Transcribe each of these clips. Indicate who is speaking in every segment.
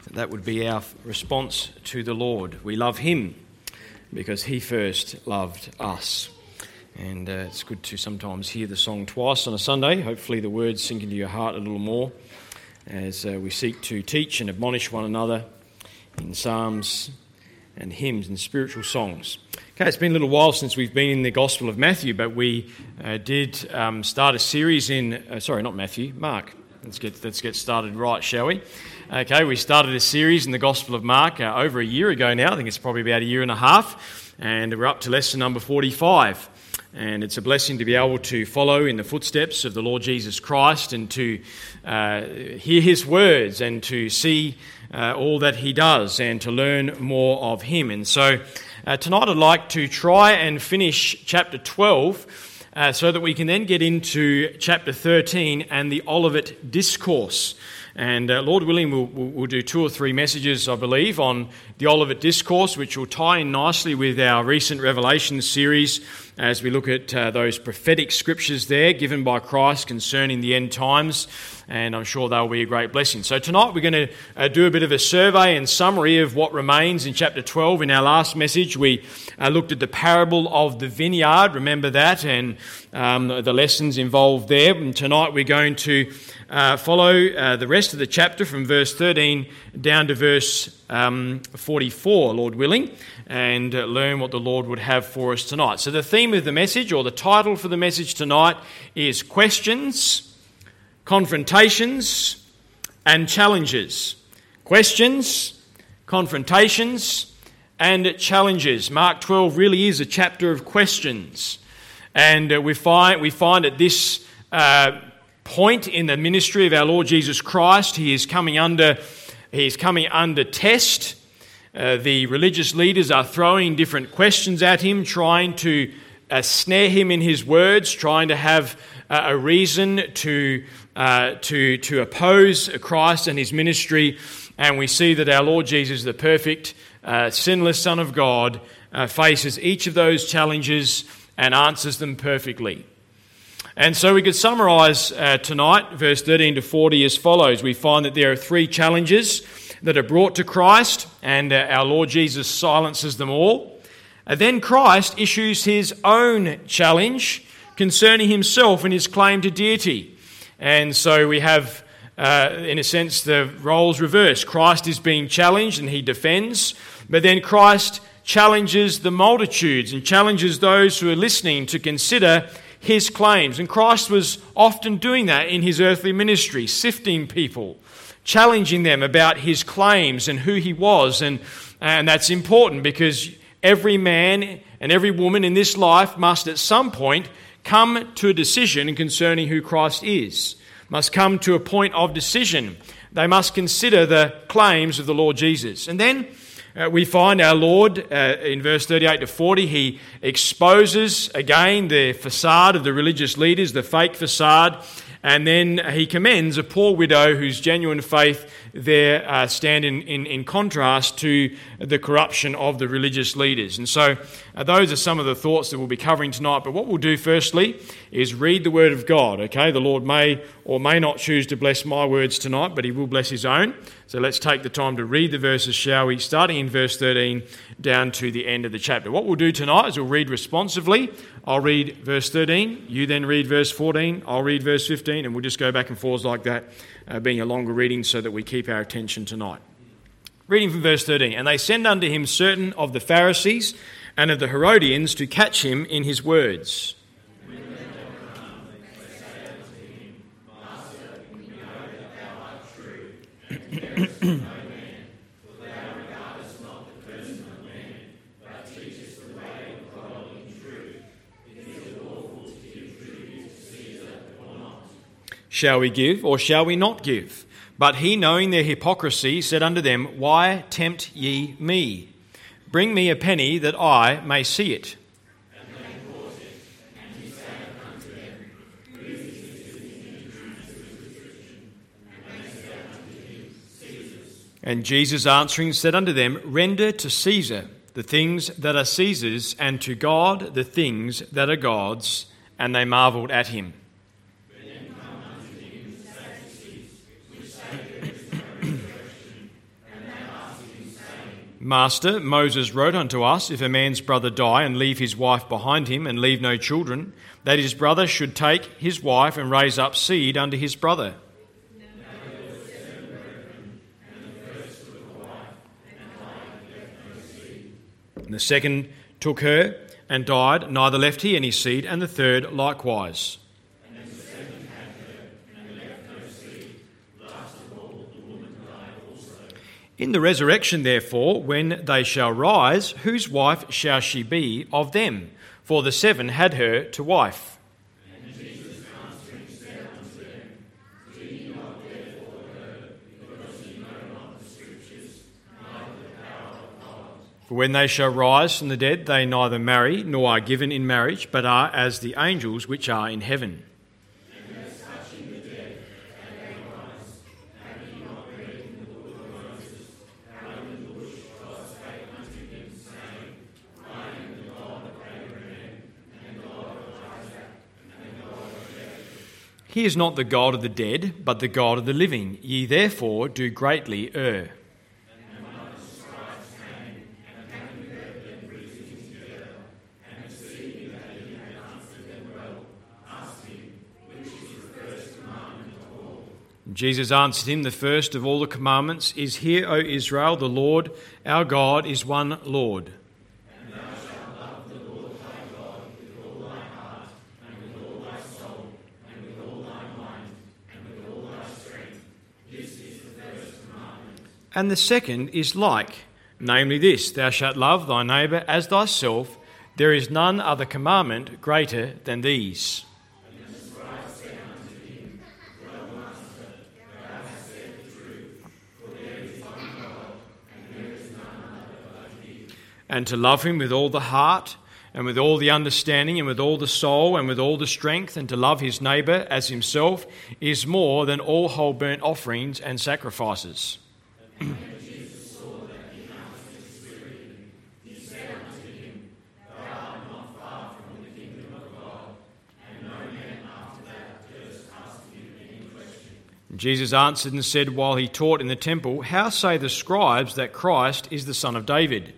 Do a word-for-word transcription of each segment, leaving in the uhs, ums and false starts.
Speaker 1: that would be our response to the Lord. We love him because he first loved us. And uh, it's good to sometimes hear the song twice on a Sunday. Hopefully the words sink into your heart a little more as uh, we seek to teach and admonish one another in psalms and hymns and spiritual songs. Okay, it's been a little while since we've been in the Gospel of Matthew, but we uh, did um, start a series in, uh, sorry, not Matthew, Mark. Let's get let's get started right, shall we? Okay, we started a series in the Gospel of Mark uh, over a year ago now. I think it's probably about a year and a half, and we're up to lesson number forty-five. And it's a blessing to be able to follow in the footsteps of the Lord Jesus Christ and to uh, hear his words and to see uh, all that he does and to learn more of him. And so uh, tonight I'd like to try and finish chapter twelve uh, so that we can then get into chapter thirteen and the Olivet Discourse. And uh, Lord willing, we'll, we'll do two or three messages, I believe, on the Olivet Discourse, which will tie in nicely with our recent Revelation series as we look at uh, those prophetic scriptures there given by Christ concerning the end times. And I'm sure they'll be a great blessing. So tonight we're going to uh, do a bit of a survey and summary of what remains in chapter twelve. In our last message, we uh, looked at the parable of the vineyard. Remember that, and um, the lessons involved there. And tonight we're going to uh, follow uh, the rest of the chapter from verse thirteen down to verse um, forty-four, Lord willing, and uh, learn what the Lord would have for us tonight. So the theme of the message, or the title for the message tonight, is Questions, Confrontations and Challenges. Questions, confrontations and challenges. Mark twelve really is a chapter of questions. And uh, we find we find at this uh, point in the ministry of our Lord Jesus Christ, he is coming under he is coming under test. Uh, the religious leaders are throwing different questions at him, trying to uh, snare him in his words, trying to have uh, a reason to uh, to to oppose Christ and his ministry. And we see that our Lord Jesus, the perfect, uh, sinless Son of God, uh, faces each of those challenges and answers them perfectly. And so we could summarise uh, tonight, verse thirteen to forty, as follows. We find that there are three challenges that are brought to Christ, and uh, our Lord Jesus silences them all. And then Christ issues his own challenge concerning himself and his claim to deity. And so we have, uh, in a sense, the roles reversed. Christ is being challenged and he defends, but then Christ challenges the multitudes and challenges those who are listening to consider his claims. And Christ was often doing that in his earthly ministry, sifting people, challenging them about his claims and who he was. And, and that's important because every man and every woman in this life must at some point come to a decision concerning who Christ is, must come to a point of decision. They must consider the claims of the Lord Jesus. And then uh, we find our Lord, uh, in verse thirty-eight to forty, he exposes again the facade of the religious leaders, the fake facade, and then he commends a poor widow whose genuine faith there uh, stand in, in, in contrast to the corruption of the religious leaders. And so uh, those are some of the thoughts that we'll be covering tonight. But what we'll do firstly is read the Word of God, okay? The Lord may or may not choose to bless my words tonight, but he will bless his own. So let's take the time to read the verses, shall we? Starting in verse thirteen down to the end of the chapter. What we'll do tonight is we'll read responsively. I'll read verse thirteen, you then read verse fourteen, I'll read verse fifteen, and we'll just go back and forth like that, uh, being a longer reading so that we keep our attention tonight. Reading from verse thirteen, and they send unto him certain of the Pharisees and of the Herodians to catch him in his words. Shall we give, or shall we not give? But he, knowing their hypocrisy, said unto them, Why tempt ye me? Bring me a penny that I may see it. And they brought it, and he said unto them, Whose is this inscription? And they said unto him, Caesar's. And Jesus answering said unto them, Render to Caesar the things that are Caesar's, and to God the things that are God's. And they marvelled at him. And Master, Moses wrote unto us, if a man's brother die and leave his wife behind him and leave no children, that his brother should take his wife and raise up seed unto his brother. And the second took her and died, neither left he any seed, and the third likewise. And the second had her and left no seed. Last of all, the woman died also. In the resurrection, therefore, when they shall rise, whose wife shall she be of them? For the seven had her to wife. And Jesus answering said unto them, Do ye not therefore her, because ye know not the Scriptures, neither the power of God? For when they shall rise from the dead, they neither marry nor are given in marriage, but are as the angels which are in heaven. And as touching the dead, they may rise. Have ye not read in the book of Moses, how in the bush God spake unto him, saying, I am the God of Abraham, and God of Isaac, and God of Jacob. He is not the God of the dead, but the God of the living. Ye therefore do greatly err. Jesus answered him, The first of all the commandments is, Hear, O Israel, the Lord our God is one Lord. And thou shalt love the Lord thy God with all thy heart, and with all thy soul, and with all thy mind, and with all thy strength. This is the first commandment. And the second is like, namely this, Thou shalt love thy neighbour as thyself. There is none other commandment greater than these. And to love him with all the heart, and with all the understanding, and with all the soul, and with all the strength, and to love his neighbour as himself, is more than all whole burnt offerings and sacrifices. And when Jesus saw that he answered his he said unto him, Thou art not far from the kingdom of God. And no man after that durst ask him any question. Jesus answered and said, while he taught in the temple, How say the scribes that Christ is the son of David?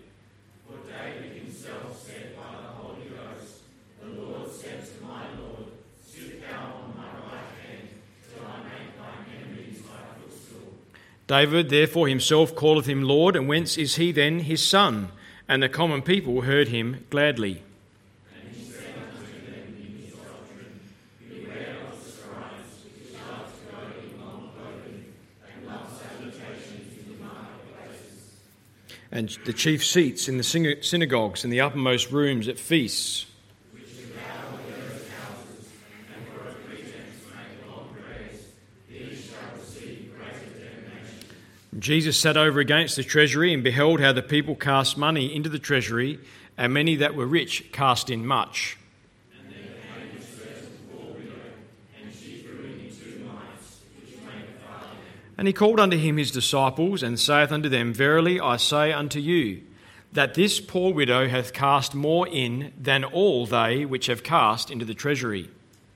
Speaker 1: David therefore himself calleth him Lord, and whence is he then his son? And the common people heard him gladly. And he said unto them in his doctrine, Beware of the scribes, which love to go in long clothing, and love salutations in the marketplaces, and the chief seats in the synagogues and the uppermost rooms at feasts, Jesus sat over against the treasury and beheld how the people cast money into the treasury, and many that were rich cast in much. And there came a certain poor widow, and she threw in two mites, which made a farthing. And he called unto him his disciples, and saith unto them, Verily I say unto you, that this poor widow hath cast more in than all they which have cast into the treasury.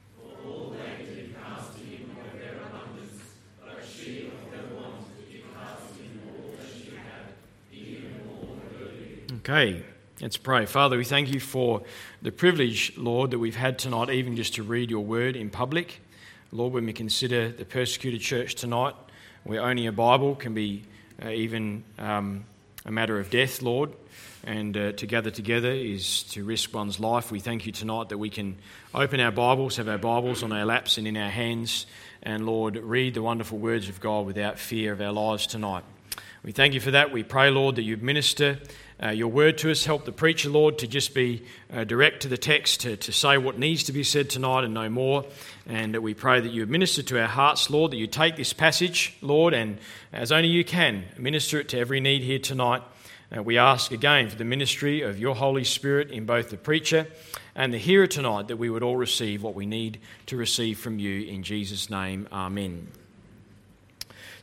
Speaker 1: Okay, let's pray. Father, we thank you for the privilege, Lord, that we've had tonight, even just to read your word in public. Lord, when we consider the persecuted church tonight, where only a Bible can be uh, even um, a matter of death, Lord, and uh, to gather together is to risk one's life. We thank you tonight that we can open our Bibles, have our Bibles on our laps and in our hands, and Lord, read the wonderful words of God without fear of our lives tonight. We thank you for that. We pray, Lord, that you minister Uh, your word to us. Help the preacher, Lord, to just be uh, direct to the text, to, to say what needs to be said tonight and no more. And uh, we pray that you minister to our hearts, Lord, that you take this passage, Lord, and as only you can, minister it to every need here tonight. Uh, we ask again for the ministry of your Holy Spirit in both the preacher and the hearer tonight, that we would all receive what we need to receive from you. In Jesus' name, amen.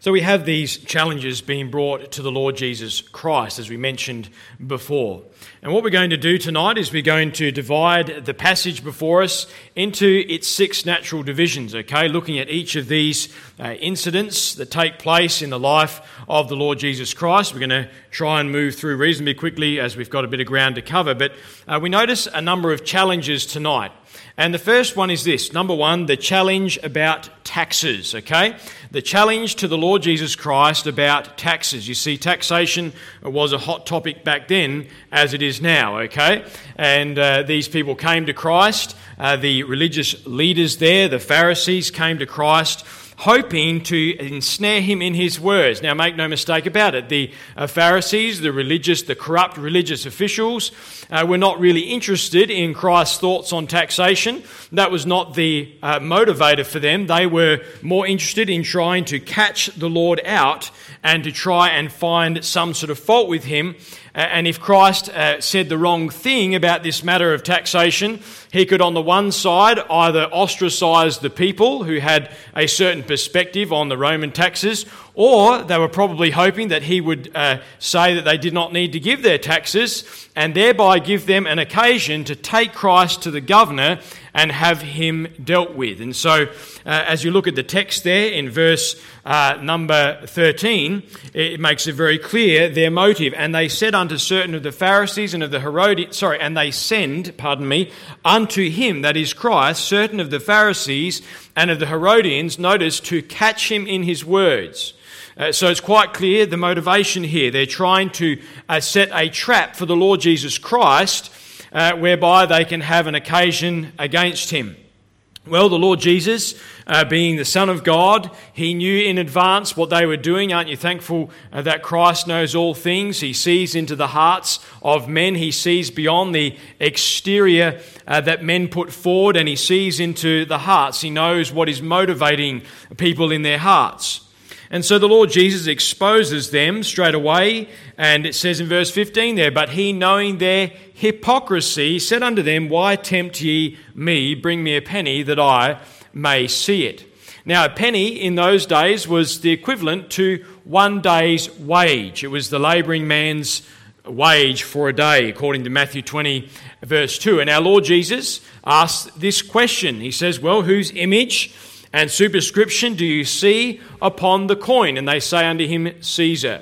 Speaker 1: So we have these challenges being brought to the Lord Jesus Christ, as we mentioned before. And what we're going to do tonight is we're going to divide the passage before us into its six natural divisions, okay? Looking at each of these uh, incidents that take place in the life of the Lord Jesus Christ. We're going to try and move through reasonably quickly as we've got a bit of ground to cover. But uh, we notice a number of challenges tonight. And the first one is this. Number one, the challenge about taxes, okay? The challenge to the Lord Jesus Christ about taxes. You see, taxation was a hot topic back then as it is now, okay? And uh, these people came to Christ. Uh, the religious leaders there, the Pharisees, came to Christ hoping to ensnare him in his words. Now, make no mistake about it. The uh, Pharisees, the religious, the corrupt religious officials, uh, were not really interested in Christ's thoughts on taxation. That was not the uh, motivator for them. They were more interested in trying to catch the Lord out and to try and find some sort of fault with him. Uh, and if Christ uh, said the wrong thing about this matter of taxation, he could, on the one side, either ostracize the people who had a certain perspective on the Roman taxes, or they were probably hoping that he would uh, say that they did not need to give their taxes and thereby give them an occasion to take Christ to the governor and have him dealt with. And so, uh, as you look at the text there in verse uh, number thirteen, it makes it very clear their motive. And they said unto certain of the Pharisees and of the Herodians, sorry, and they send, pardon me, unto him, that is Christ, certain of the Pharisees and of the Herodians, notice, to catch him in his words. Uh, so it's quite clear the motivation here. They're trying to uh, set a trap for the Lord Jesus Christ, uh, whereby they can have an occasion against him. Well, the Lord Jesus, uh, being the Son of God, he knew in advance what they were doing. Aren't you thankful uh, that Christ knows all things? He sees into the hearts of men. He sees beyond the exterior uh, that men put forward, and he sees into the hearts. He knows what is motivating people in their hearts. And so the Lord Jesus exposes them straight away, and it says in verse fifteen there, but he, knowing their hypocrisy, said unto them, why tempt ye me? Bring me a penny that I may see it. Now, a penny in those days was the equivalent to one day's wage. It was the labouring man's wage for a day, according to Matthew twenty, verse two. And our Lord Jesus asks this question. He says, well, whose image and superscription do you see upon the coin? And they say unto him, Caesar.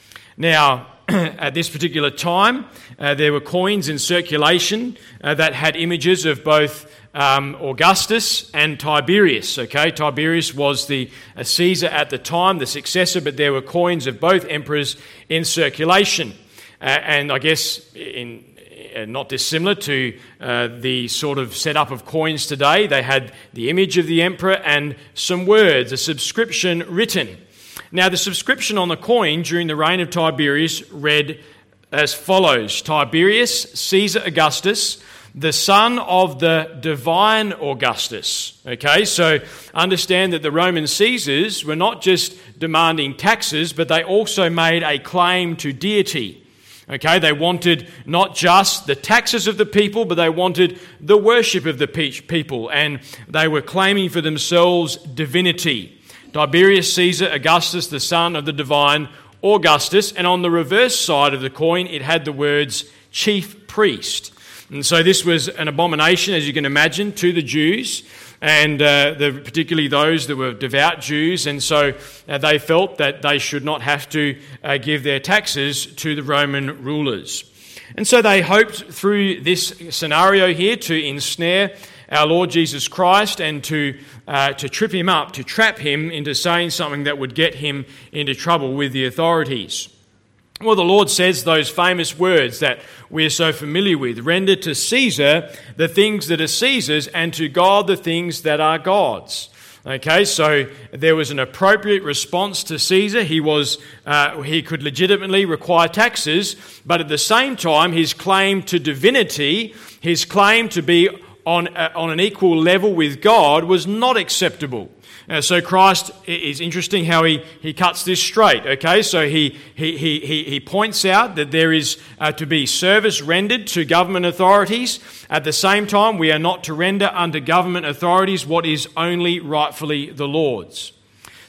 Speaker 1: Now, at this particular time, uh, there were coins in circulation uh, that had images of both um, Augustus and Tiberius. Okay, Tiberius was the uh, Caesar at the time, the successor, but there were coins of both emperors in circulation. Uh, and I guess in not dissimilar to uh, the sort of setup of coins today. They had the image of the emperor and some words, a subscription written. Now, the subscription on the coin during the reign of Tiberius read as follows: Tiberius Caesar Augustus, the son of the divine Augustus. Okay, so understand that the Roman Caesars were not just demanding taxes, but they also made a claim to deity. Okay, they wanted not just the taxes of the people, but they wanted the worship of the people, and they were claiming for themselves divinity. Tiberius Caesar Augustus, the son of the divine Augustus, and on the reverse side of the coin, it had the words chief priest. And so this was an abomination, as you can imagine, to the Jews, and uh, the, particularly those that were devout Jews, and so uh, they felt that they should not have to uh, give their taxes to the Roman rulers. And so they hoped through this scenario here to ensnare our Lord Jesus Christ and to uh, to trip him up, to trap him into saying something that would get him into trouble with the authorities. Well, the Lord says those famous words that we are so familiar with: render to Caesar the things that are Caesar's, and to God the things that are God's. Okay, so there was an appropriate response to Caesar. He was uh, he could legitimately require taxes, but at the same time, his claim to divinity, his claim to be on uh, on an equal level with God, was not acceptable. Uh, so Christ is interesting how he, he cuts this straight. Okay, so he he he he points out that there is uh, to be service rendered to government authorities. At the same time, we are not to render unto government authorities what is only rightfully the Lord's.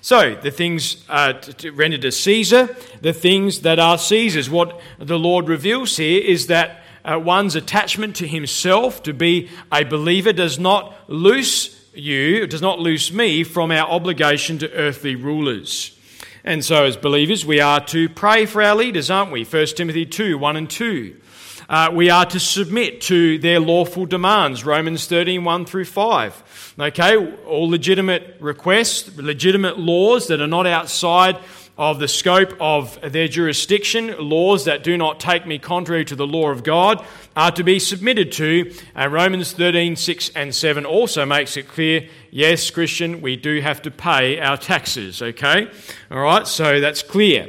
Speaker 1: So, the things uh, to, to rendered to Caesar, the things that are Caesar's. What the Lord reveals here is that uh, one's attachment to himself, to be a believer, does not loose you, does not loose me from our obligation to earthly rulers. And so, as believers, we are to pray for our leaders, aren't we? First Timothy two, one and two. Uh, we are to submit to their lawful demands, Romans thirteen, one through five. Okay, all legitimate requests, legitimate laws that are not outside of the scope of their jurisdiction, laws that do not take me contrary to the law of God, are to be submitted to. And Romans thirteen, six and seven also makes it clear, yes, Christian, we do have to pay our taxes, okay? All right, so that's clear.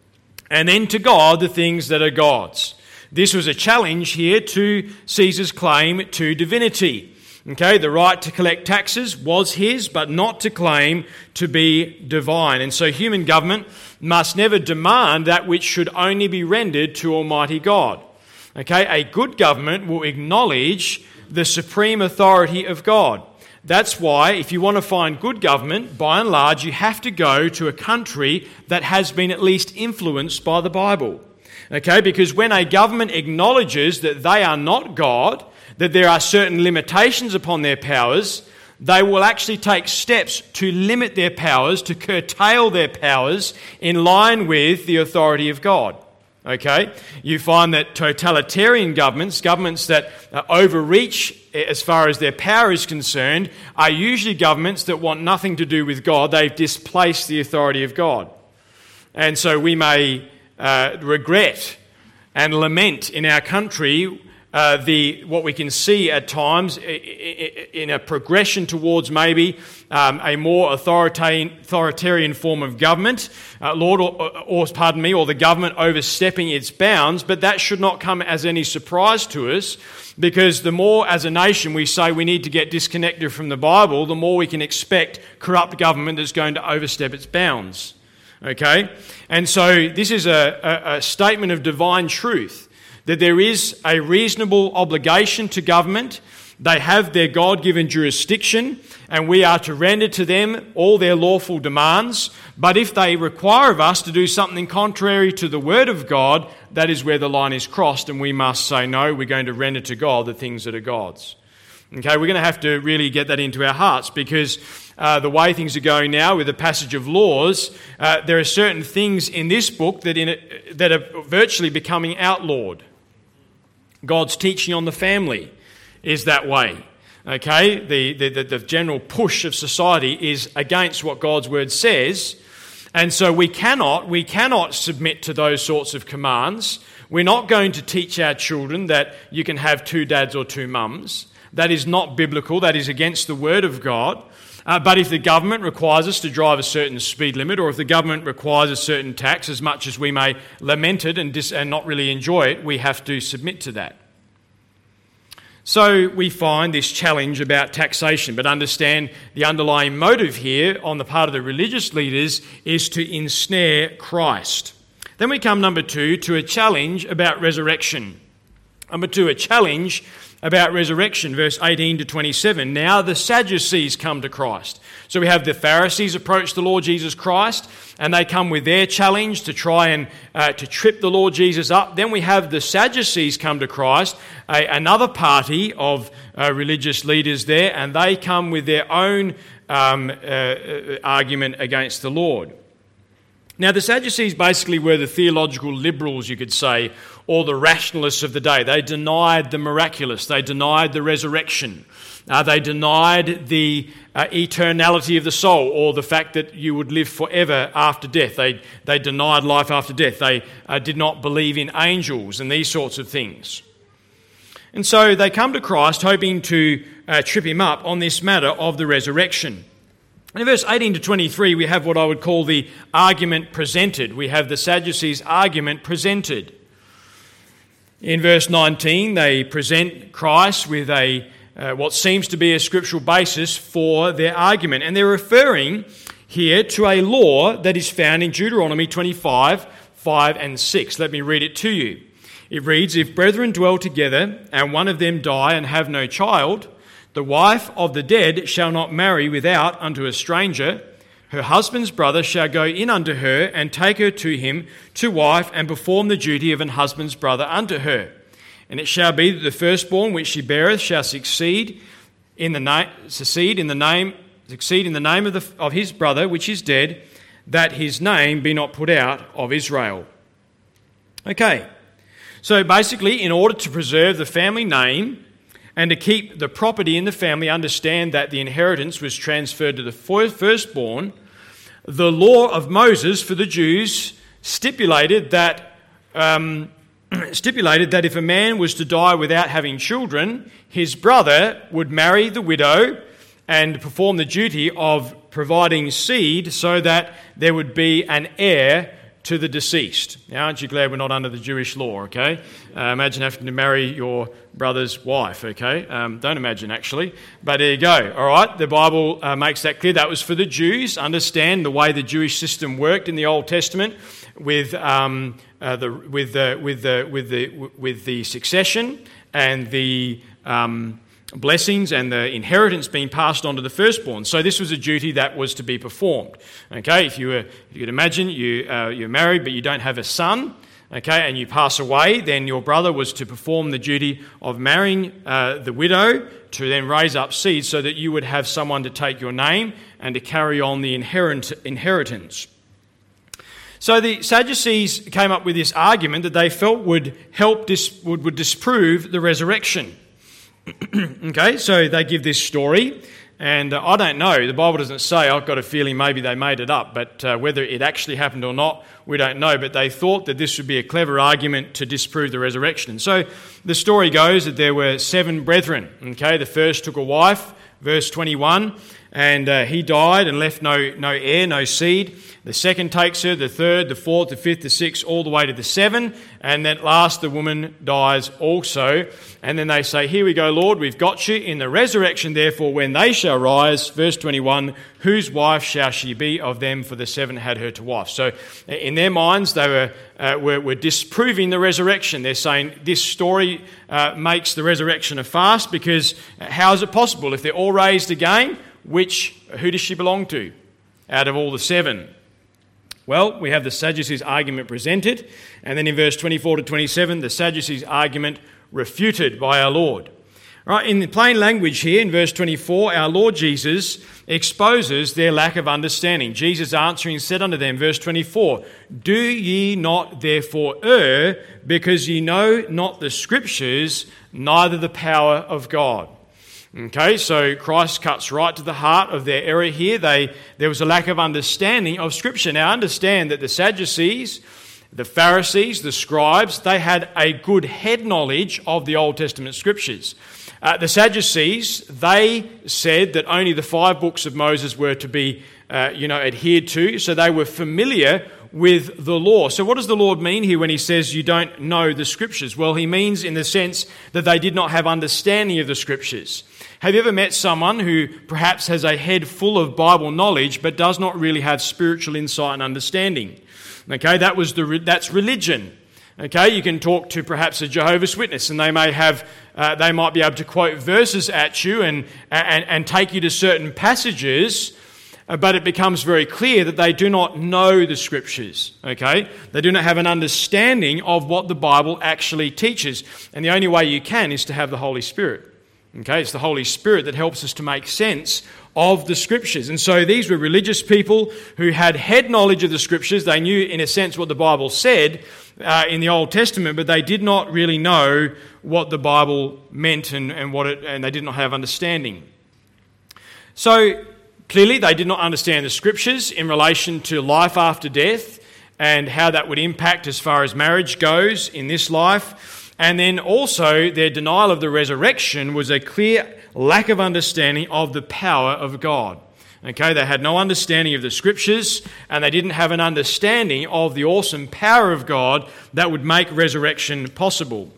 Speaker 1: And then to God, the things that are God's. This was a challenge here to Caesar's claim to divinity. Okay, the right to collect taxes was his, but not to claim to be divine. And so human government must never demand that which should only be rendered to Almighty God. Okay, a good government will acknowledge the supreme authority of God. That's why, if you want to find good government, by and large, you have to go to a country that has been at least influenced by the Bible. Okay, because when a government acknowledges that they are not God, that there are certain limitations upon their powers, they will actually take steps to limit their powers, to curtail their powers in line with the authority of God. Okay? You find that totalitarian governments, governments that uh, overreach as far as their power is concerned, are usually governments that want nothing to do with God. They've displaced the authority of God. And so we may uh, regret and lament in our country Uh, the what we can see at times in a progression towards maybe um, a more authoritarian, authoritarian form of government, uh, Lord, or, or pardon me, or the government overstepping its bounds. But that should not come as any surprise to us, because the more, as a nation, we say we need to get disconnected from the Bible, the more we can expect corrupt government that's going to overstep its bounds. Okay, and so this is a, a, a statement of divine truth, that there is a reasonable obligation to government. They have their God-given jurisdiction, and we are to render to them all their lawful demands. But if they require of us to do something contrary to the Word of God, that is where the line is crossed, and we must say, no, we're going to render to God the things that are God's. Okay, we're going to have to really get that into our hearts, because uh, the way things are going now with the passage of laws, uh, there are certain things in this book that, in it, that are virtually becoming outlawed. God's teaching on the family is that way. Okay, the, the, the general push of society is against what God's word says, and so we cannot we cannot submit to those sorts of commands. We're not going to teach our children that you can have two dads or two mums. That is not biblical. That is against the word of God. Uh, but if the government requires us to drive a certain speed limit, or if the government requires a certain tax, as much as we may lament it and, dis- and not really enjoy it, we have to submit to that. So we find this challenge about taxation, but understand the underlying motive here on the part of the religious leaders is to ensnare Christ. Then we come, number two, to a challenge about resurrection. Number two, a challenge about resurrection, verse eighteen to twenty-seven. Now the Sadducees come to Christ. So we have the Pharisees approach the Lord Jesus Christ, and they come with their challenge to try and uh, to trip the Lord Jesus up. Then we have the Sadducees come to Christ, a, another party of uh, religious leaders there, and they come with their own um, uh, argument against the Lord. Now, the Sadducees basically were the theological liberals, you could say, or the rationalists of the day. They denied the miraculous. They denied the resurrection. Uh, they denied the uh, eternality of the soul, or the fact that you would live forever after death. They, they denied life after death. They uh, did not believe in angels and these sorts of things. And so they come to Christ hoping to uh, trip him up on this matter of the resurrection. In verse eighteen to twenty-three, we have what I would call the argument presented. We have the Sadducees' argument presented. In verse nineteen, they present Christ with a uh, what seems to be a scriptural basis for their argument. And they're referring here to a law that is found in Deuteronomy twenty-five, five and six. Let me read it to you. It reads, "If brethren dwell together, and one of them die and have no child, the wife of the dead shall not marry without unto a stranger, her husband's brother shall go in unto her and take her to him to wife and perform the duty of an husband's brother unto her. And it shall be that the firstborn which she beareth shall succeed in the name, succeed in the name, succeed in the name of, the, of his brother which is dead, that his name be not put out of Israel. Okay, so basically, in order to preserve the family name and to keep the property in the family, understand that the inheritance was transferred to the firstborn, the law of Moses for the Jews stipulated that um, stipulated that if a man was to die without having children, his brother would marry the widow and perform the duty of providing seed so that there would be an heir to the deceased. Now, aren't you glad we're not under the Jewish law, okay? Uh, imagine having to marry your brother's wife, okay? Um, don't imagine, actually. But there you go, all right? The Bible uh, makes that clear. That was for the Jews. Understand the way the Jewish system worked in the Old Testament with um, uh, the with the with the with the with the succession and the um, blessings and the inheritance being passed on to the firstborn. So this was a duty that was to be performed. Okay, if you were, if you could imagine you uh, you're married but you don't have a son, okay, and you pass away, then your brother was to perform the duty of marrying uh, the widow to then raise up seed so that you would have someone to take your name and to carry on the inherit- inheritance. So the Sadducees came up with this argument that they felt would help dis- would, would disprove the resurrection. Okay, so they give this story, and uh, I don't know, the Bible doesn't say, I've got a feeling maybe they made it up, but uh, whether it actually happened or not, we don't know, but they thought that this would be a clever argument to disprove the resurrection. So the story goes that there were seven brethren, okay, the first took a wife, verse twenty-one, and uh, he died and left no, no heir, no seed. The second takes her, the third, the fourth, the fifth, the sixth, all the way to the seven. And at last the woman dies also. And then they say, here we go, Lord, we've got you. In the resurrection, therefore, when they shall rise, verse twenty-one, whose wife shall she be of them? For the seven had her to wife. So in their minds, they were, uh, were, were disproving the resurrection. They're saying this story uh, makes the resurrection a farce because how is it possible? If they're all raised again, which, who does she belong to out of all the seven? Well, we have the Sadducees' argument presented, and then in verse twenty-four to twenty-seven, the Sadducees' argument refuted by our Lord. Right, in the plain language here, in verse twenty-four, our Lord Jesus exposes their lack of understanding. Jesus answering said unto them, verse twenty-four, do ye not therefore err, because ye know not the Scriptures, neither the power of God. Okay, so Christ cuts right to the heart of their error here. They, there was a lack of understanding of Scripture. Now understand that the Sadducees, the Pharisees, the scribes, they had a good head knowledge of the Old Testament Scriptures. Uh, the Sadducees, they said that only the five books of Moses were to be uh, you know, adhered to, so they were familiar with the law. So what does the Lord mean here when he says you don't know the Scriptures? Well, he means in the sense that they did not have understanding of the Scriptures. Have you ever met someone who perhaps has a head full of Bible knowledge but does not really have spiritual insight and understanding? Okay, that was the that's religion. Okay, you can talk to perhaps a Jehovah's Witness, and they may have uh, they might be able to quote verses at you and and, and take you to certain passages, uh, but it becomes very clear that they do not know the Scriptures. Okay, they do not have an understanding of what the Bible actually teaches, and the only way you can is to have the Holy Spirit. Okay, it's the Holy Spirit that helps us to make sense of the Scriptures. And so these were religious people who had head knowledge of the Scriptures. They knew, in a sense, what the Bible said uh, in the Old Testament, but they did not really know what the Bible meant and, and what it, and they did not have understanding. So clearly they did not understand the Scriptures in relation to life after death and how that would impact as far as marriage goes in this life. And then also their denial of the resurrection was a clear lack of understanding of the power of God. Okay, they had no understanding of the Scriptures, and they didn't have an understanding of the awesome power of God that would make resurrection possible.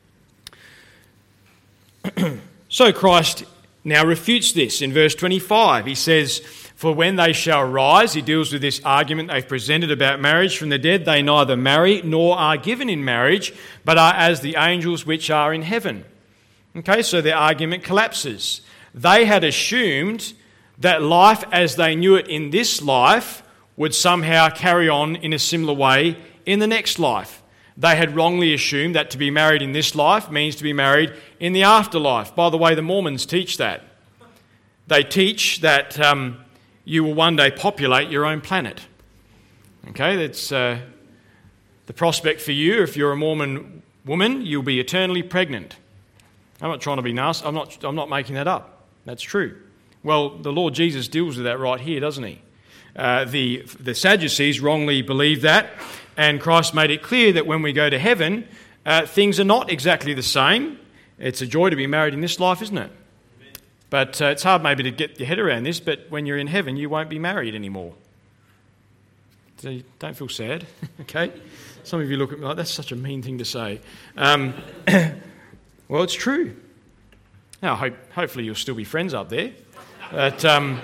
Speaker 1: So Christ now refutes this in verse twenty-five. He says, for when they shall rise, he deals with this argument they've presented about marriage from the dead, they neither marry nor are given in marriage, but are as the angels which are in heaven. Okay, so their argument collapses. They had assumed that life as they knew it in this life would somehow carry on in a similar way in the next life. They had wrongly assumed that to be married in this life means to be married in the afterlife. By the way, the Mormons teach that. They teach that um, you will one day populate your own planet. Okay, that's uh, the prospect for you. If you're a Mormon woman, you'll be eternally pregnant. I'm not trying to be nasty. I'm not, I'm not making that up. That's true. Well, the Lord Jesus deals with that right here, doesn't he? Uh, the, the Sadducees wrongly believed that, and Christ made it clear that when we go to heaven, uh, things are not exactly the same. It's a joy to be married in this life, isn't it? Amen. But uh, it's hard maybe to get your head around this, but when you're in heaven, you won't be married anymore. So you don't feel sad, okay? Some of you look at me like, that's such a mean thing to say. Um, well, it's true. Now, hope, hopefully you'll still be friends up there. But um,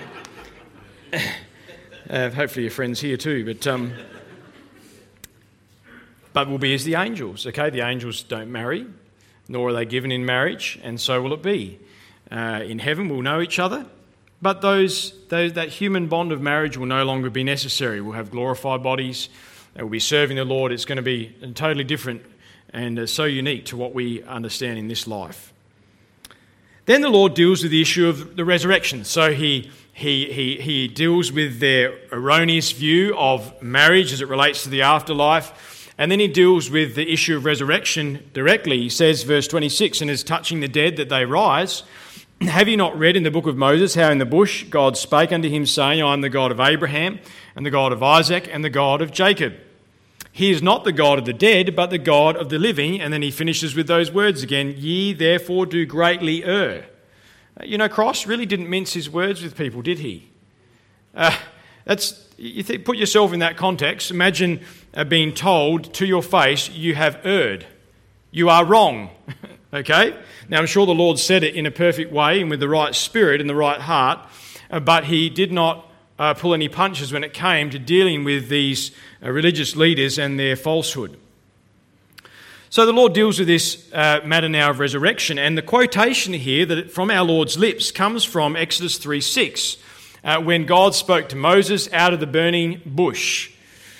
Speaker 1: uh, hopefully your friends here too. But um, but we'll be as the angels, okay? The angels don't marry, nor are they given in marriage, and so will it be. Uh, in heaven we'll know each other, but those, those that human bond of marriage will no longer be necessary. We'll have glorified bodies. They will be serving the Lord. It's going to be totally different and uh, so unique to what we understand in this life. Then the Lord deals with the issue of the resurrection. So he, he, he, he deals with their erroneous view of marriage as it relates to the afterlife. And then he deals with the issue of resurrection directly. He says, verse twenty-six, and as touching the dead that they rise, have you not read in the book of Moses how in the bush God spake unto him, saying, I am the God of Abraham, and the God of Isaac, and the God of Jacob. He is not the God of the dead, but the God of the living. And then he finishes with those words again, ye therefore do greatly err. You know, Christ really didn't mince his words with people, did he? Uh, that's you think, put yourself in that context. Imagine uh, being told to your face, you have erred. You are wrong. Okay? Now, I'm sure the Lord said it in a perfect way and with the right spirit and the right heart, uh, but he did not uh, pull any punches when it came to dealing with these uh, religious leaders and their falsehood. So the Lord deals with this uh, matter now of resurrection, and the quotation here that from our Lord's lips comes from Exodus three six, uh, when God spoke to Moses out of the burning bush.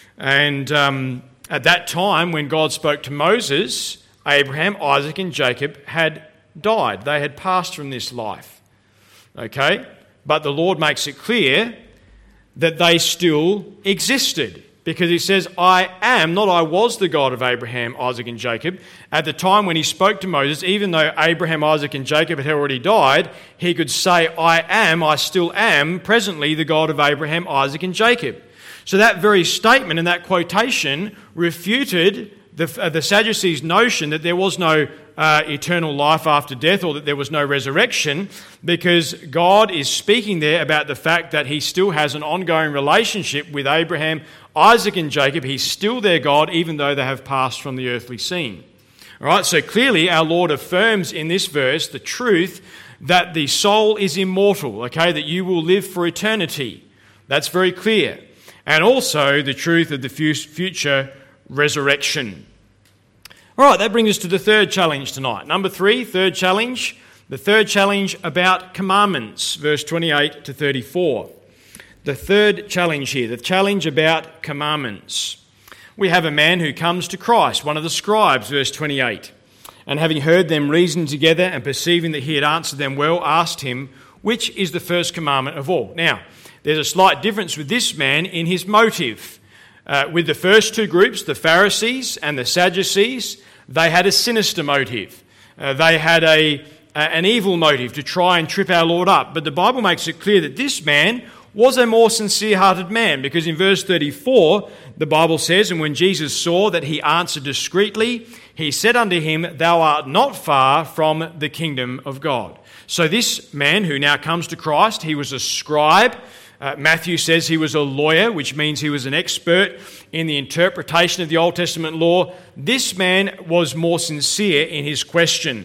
Speaker 1: And um, at that time, when God spoke to Moses, Abraham, Isaac and Jacob had died. They had passed from this life. Okay? But the Lord makes it clear that they still existed, because he says, I am, not I was the God of Abraham, Isaac and Jacob. At the time when he spoke to Moses, even though Abraham, Isaac and Jacob had already died, he could say, I am, I still am, presently the God of Abraham, Isaac and Jacob. So that very statement and that quotation refuted the, uh, the Sadducees' notion that there was no uh, eternal life after death, or that there was no resurrection, because God is speaking there about the fact that he still has an ongoing relationship with Abraham, Isaac and Jacob. He's still their God, even though they have passed from the earthly scene. All right, so clearly our Lord affirms in this verse the truth that the soul is immortal, okay, that you will live for eternity. That's very clear. And also the truth of the future resurrection. All right, that brings us to the third challenge tonight. Number three, third challenge, the third challenge about commandments, verse twenty-eight to thirty-four. The third challenge here, the challenge about commandments. We have a man who comes to Christ, one of the scribes, verse twenty-eight, and having heard them reason together and perceiving that he had answered them well, asked him, which is the first commandment of all? Now, there's a slight difference with this man in his motive. Uh, with the first two groups, the Pharisees and the Sadducees, they had a sinister motive. Uh, they had a, a an evil motive to try and trip our Lord up. But the Bible makes it clear that this man was a more sincere-hearted man, because in verse thirty-four, the Bible says, and when Jesus saw that he answered discreetly, he said unto him, thou art not far from the kingdom of God. So this man who now comes to Christ, he was a scribe. Uh, Matthew says he was a lawyer, which means he was an expert in the interpretation of the Old Testament law. This man was more sincere in his question.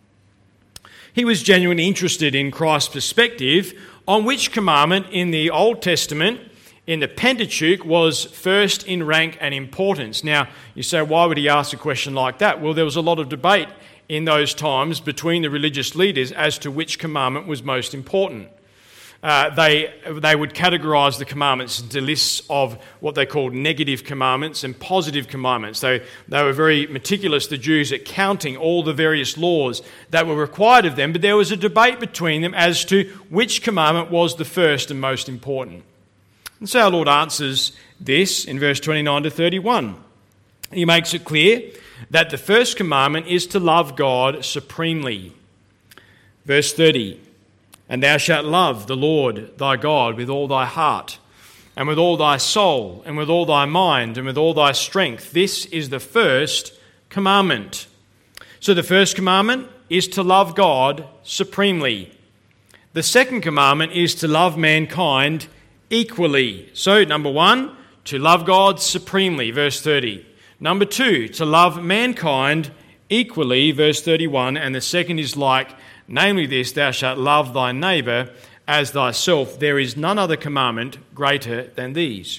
Speaker 1: He was genuinely interested in Christ's perspective on which commandment in the Old Testament, in the Pentateuch, was first in rank and importance. Now, you say, why would he ask a question like that? Well, there was a lot of debate in those times between the religious leaders as to which commandment was most important. uh, they, they would categorize the commandments into lists of what they called negative commandments and positive commandments. They, they were very meticulous, the Jews, at counting all the various laws that were required of them, but there was a debate between them as to which commandment was the first and most important. And so our Lord answers this in verse twenty-nine to thirty-one. He makes it clear that the first commandment is to love God supremely. Verse thirty, and thou shalt love the Lord thy God with all thy heart, and with all thy soul, and with all thy mind, and with all thy strength. This is the first commandment. So the first commandment is to love God supremely. The second commandment is to love mankind equally. So, number one, to love God supremely, verse thirty. Number two, to love mankind equally, verse thirty-one. And the second is like, namely this, thou shalt love thy neighbour as thyself. There is none other commandment greater than these.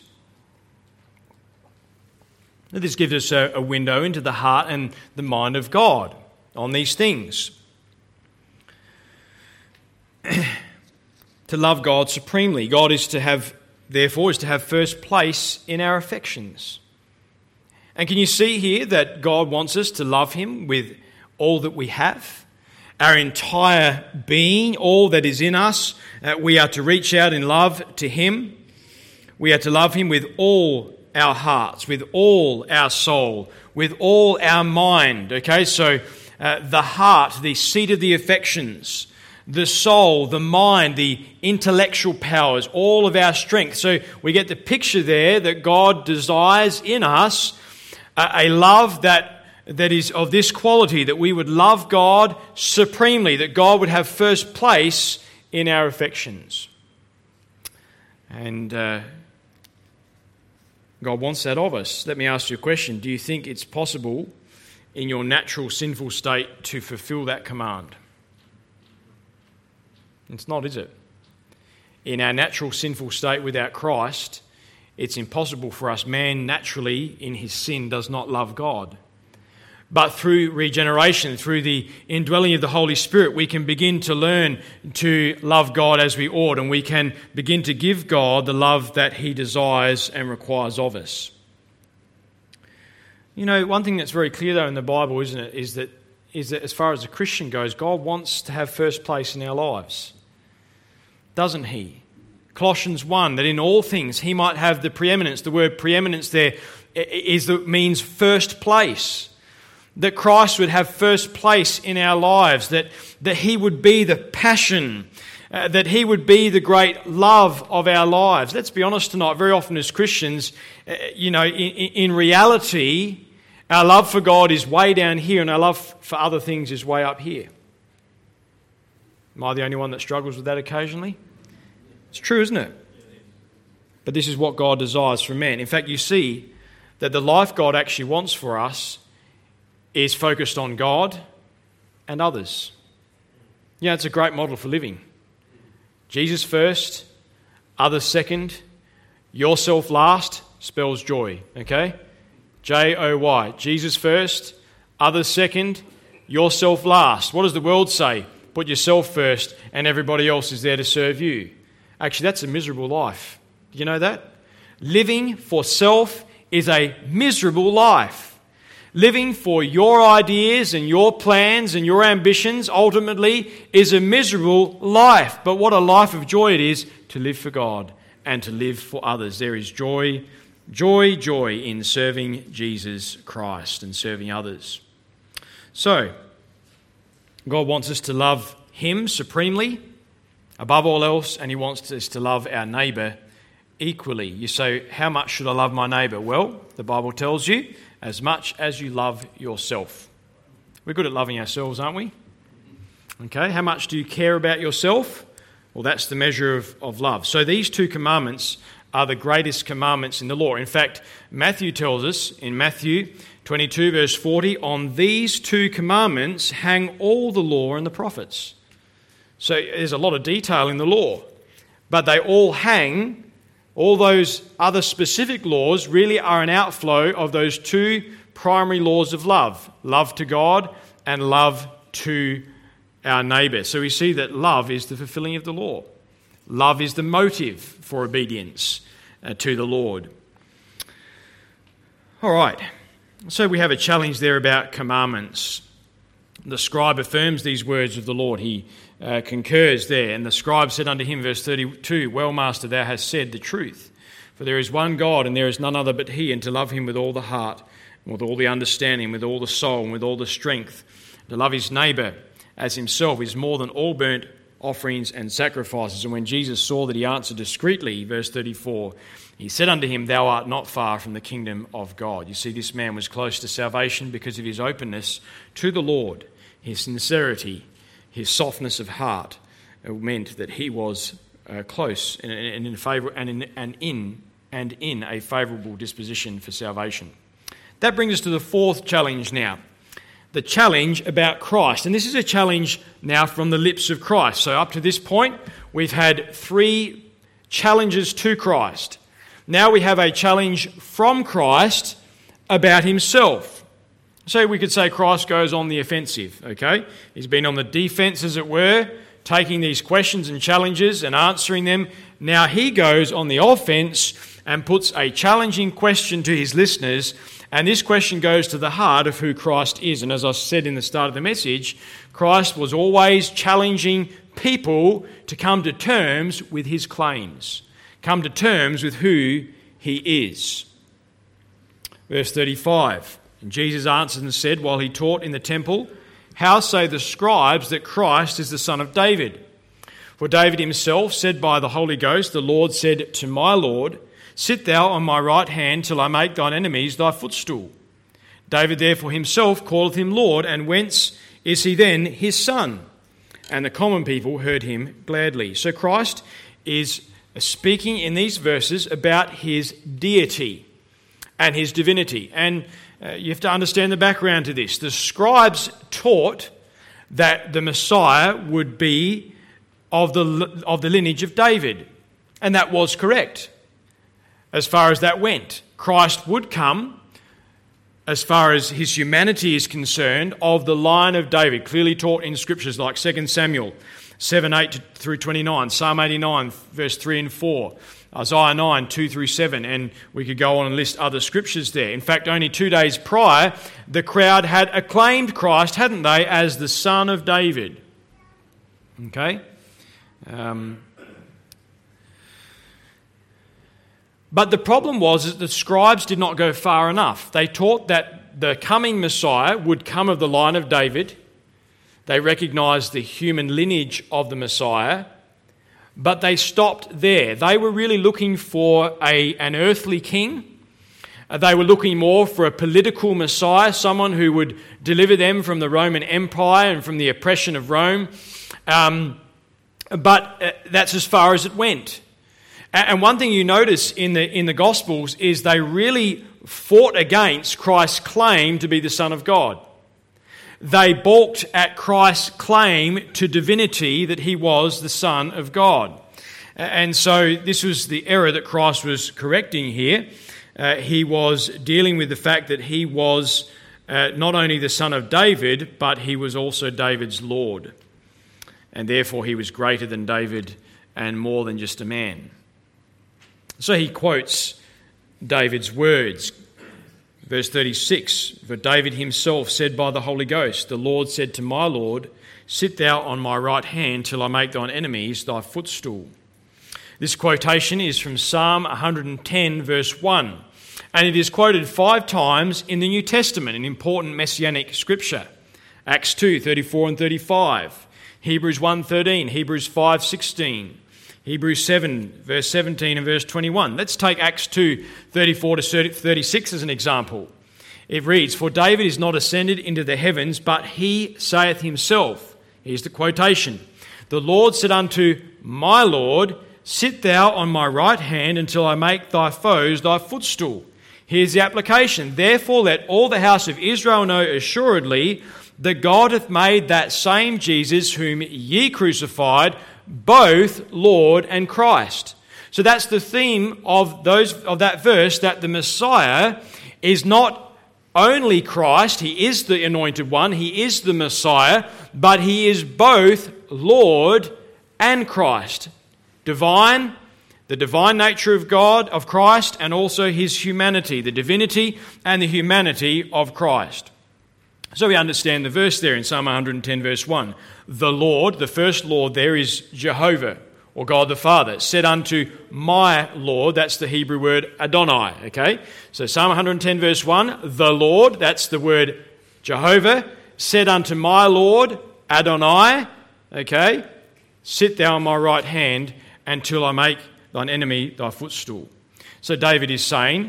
Speaker 1: Now, this gives us a, a window into the heart and the mind of God on these things. To love God supremely. God is to have, therefore, is to have first place in our affections. And can you see here that God wants us to love him with all that we have? Our entire being, all that is in us, uh, we are to reach out in love to him. We are to love him with all our hearts, with all our soul, with all our mind. Okay, so uh, the heart, the seat of the affections, the soul, the mind, the intellectual powers, all of our strength. So we get the picture there that God desires in us a, a love that, that is of this quality, that we would love God supremely, that God would have first place in our affections. And uh, God wants that of us. Let me ask you a question. Do you think it's possible in your natural sinful state to fulfill that command? It's not, is it? In our natural sinful state without Christ, it's impossible for us. Man naturally, in his sin, does not love God. But through regeneration, through the indwelling of the Holy Spirit, we can begin to learn to love God as we ought, and we can begin to give God the love that he desires and requires of us. You know, one thing that's very clear, though, in the Bible, isn't it, is that, is that as far as a Christian goes, God wants to have first place in our lives. Doesn't he? Colossians one, that in all things he might have the preeminence. The word preeminence there is that means first place. That Christ would have first place in our lives, that, that he would be the passion, uh, that he would be the great love of our lives. Let's be honest tonight, very often as Christians, uh, you know, in, in reality, our love for God is way down here and our love for other things is way up here. Am I the only one that struggles with that occasionally? It's true, isn't it? But this is what God desires from man. In fact, you see that the life God actually wants for us is focused on God and others. Yeah, it's a great model for living. Jesus first, others second, yourself last spells joy, okay? J O Y. Jesus first, others second, yourself last. What does the world say? Put yourself first and everybody else is there to serve you. Actually, that's a miserable life. Do you know that? Living for self is a miserable life. Living for your ideas and your plans and your ambitions ultimately is a miserable life. But what a life of joy it is to live for God and to live for others. There is joy, joy, joy in serving Jesus Christ and serving others. So, God wants us to love him supremely, above all else, and he wants us to love our neighbour equally. You say, how much should I love my neighbour? Well, the Bible tells you, as much as you love yourself. We're good at loving ourselves, aren't we? Okay, how much do you care about yourself? Well, that's the measure of, of love. So these two commandments are the greatest commandments in the law. In fact, Matthew tells us in Matthew twenty-two, verse forty, on these two commandments hang all the law and the prophets. So there's a lot of detail in the law, but they all hang. All those other specific laws really are an outflow of those two primary laws of love, love to God and love to our neighbour. So we see that love is the fulfilling of the law. Love is the motive for obedience uh, to the Lord. All right, so we have a challenge there about commandments. The scribe affirms these words of the Lord. He uh, concurs there. And the scribe said unto him, verse thirty-two, Well, Master, thou hast said the truth. For there is one God, and there is none other but he, and to love him with all the heart, and with all the understanding, with all the soul, and with all the strength. To love his neighbour as himself is more than all burnt offerings and sacrifices. And when Jesus saw that he answered discreetly, verse thirty-four, he said unto him, Thou art not far from the kingdom of God. You see, this man was close to salvation because of his openness to the Lord, his sincerity, his softness of heart. It meant that he was uh, close and, and in favor and in and in and in a favourable disposition for salvation. That brings us to the fourth challenge now. The challenge about Christ. And this is a challenge now from the lips of Christ. So up to this point, we've had three challenges to Christ. Now we have a challenge from Christ about himself. So we could say Christ goes on the offensive, okay? He's been on the defense, as it were, taking these questions and challenges and answering them. Now he goes on the offense and puts a challenging question to his listeners. And this question goes to the heart of who Christ is. And as I said in the start of the message, Christ was always challenging people to come to terms with his claims, come to terms with who he is. Verse thirty-five, and Jesus answered and said, while he taught in the temple, How say the scribes that Christ is the son of David? For David himself said by the Holy Ghost, The Lord said to my Lord, Sit thou on my right hand till I make thine enemies thy footstool. David therefore himself calleth him Lord, and whence is he then his son? And the common people heard him gladly. So Christ is speaking in these verses about his deity and his divinity. And uh, you have to understand the background to this. The scribes taught that the Messiah would be of the, of the lineage of David. And that was correct. As far as that went, Christ would come, as far as his humanity is concerned, of the line of David, clearly taught in scriptures like Second Samuel seven, eight through twenty-nine, Psalm eighty-nine, verse three and four, Isaiah nine, two through seven, and we could go on and list other scriptures there. In fact, only two days prior, the crowd had acclaimed Christ, hadn't they, as the Son of David. Okay? Um... But the problem was that the scribes did not go far enough. They taught that the coming Messiah would come of the line of David. They recognised the human lineage of the Messiah, but they stopped there. They were really looking for a, an earthly king. They were looking more for a political Messiah, someone who would deliver them from the Roman Empire and from the oppression of Rome. Um, but uh, that's as far as it went. And one thing you notice in the in the Gospels is they really fought against Christ's claim to be the Son of God. They balked at Christ's claim to divinity that he was the Son of God. And so this was the error that Christ was correcting here. Uh, he was dealing with the fact that he was uh, not only the son of David, but he was also David's Lord. And therefore he was greater than David and more than just a man. So he quotes David's words. Verse thirty-six, For David himself said by the Holy Ghost, The Lord said to my Lord, Sit thou on my right hand till I make thine enemies thy footstool. This quotation is from Psalm one hundred ten, verse one. And it is quoted five times in the New Testament, an important messianic scripture. Acts two, thirty-four and thirty-five. Hebrews one, thirteen. Hebrews five, sixteen. Hebrews seven, verse seventeen and verse twenty-one. Let's take Acts two, thirty-four to thirty-six as an example. It reads, For David is not ascended into the heavens, but he saith himself. Here's the quotation. The Lord said unto my Lord, Sit thou on my right hand until I make thy foes thy footstool. Here's the application. Therefore let all the house of Israel know assuredly that God hath made that same Jesus whom ye crucified both Lord and Christ. So that's the theme of those of that verse, that the Messiah is not only Christ, he is the anointed one, he is the Messiah, but he is both Lord and Christ. divine, the divine nature of God, of Christ, and also his humanity, the divinity and the humanity of Christ. So we understand the verse there in Psalm one hundred ten verse one. The Lord, the first Lord there is Jehovah, or God the Father, said unto my Lord, that's the Hebrew word Adonai, okay? So Psalm one hundred ten verse one, the Lord, that's the word Jehovah, said unto my Lord Adonai, okay? Sit thou on my right hand until I make thine enemy thy footstool. So David is saying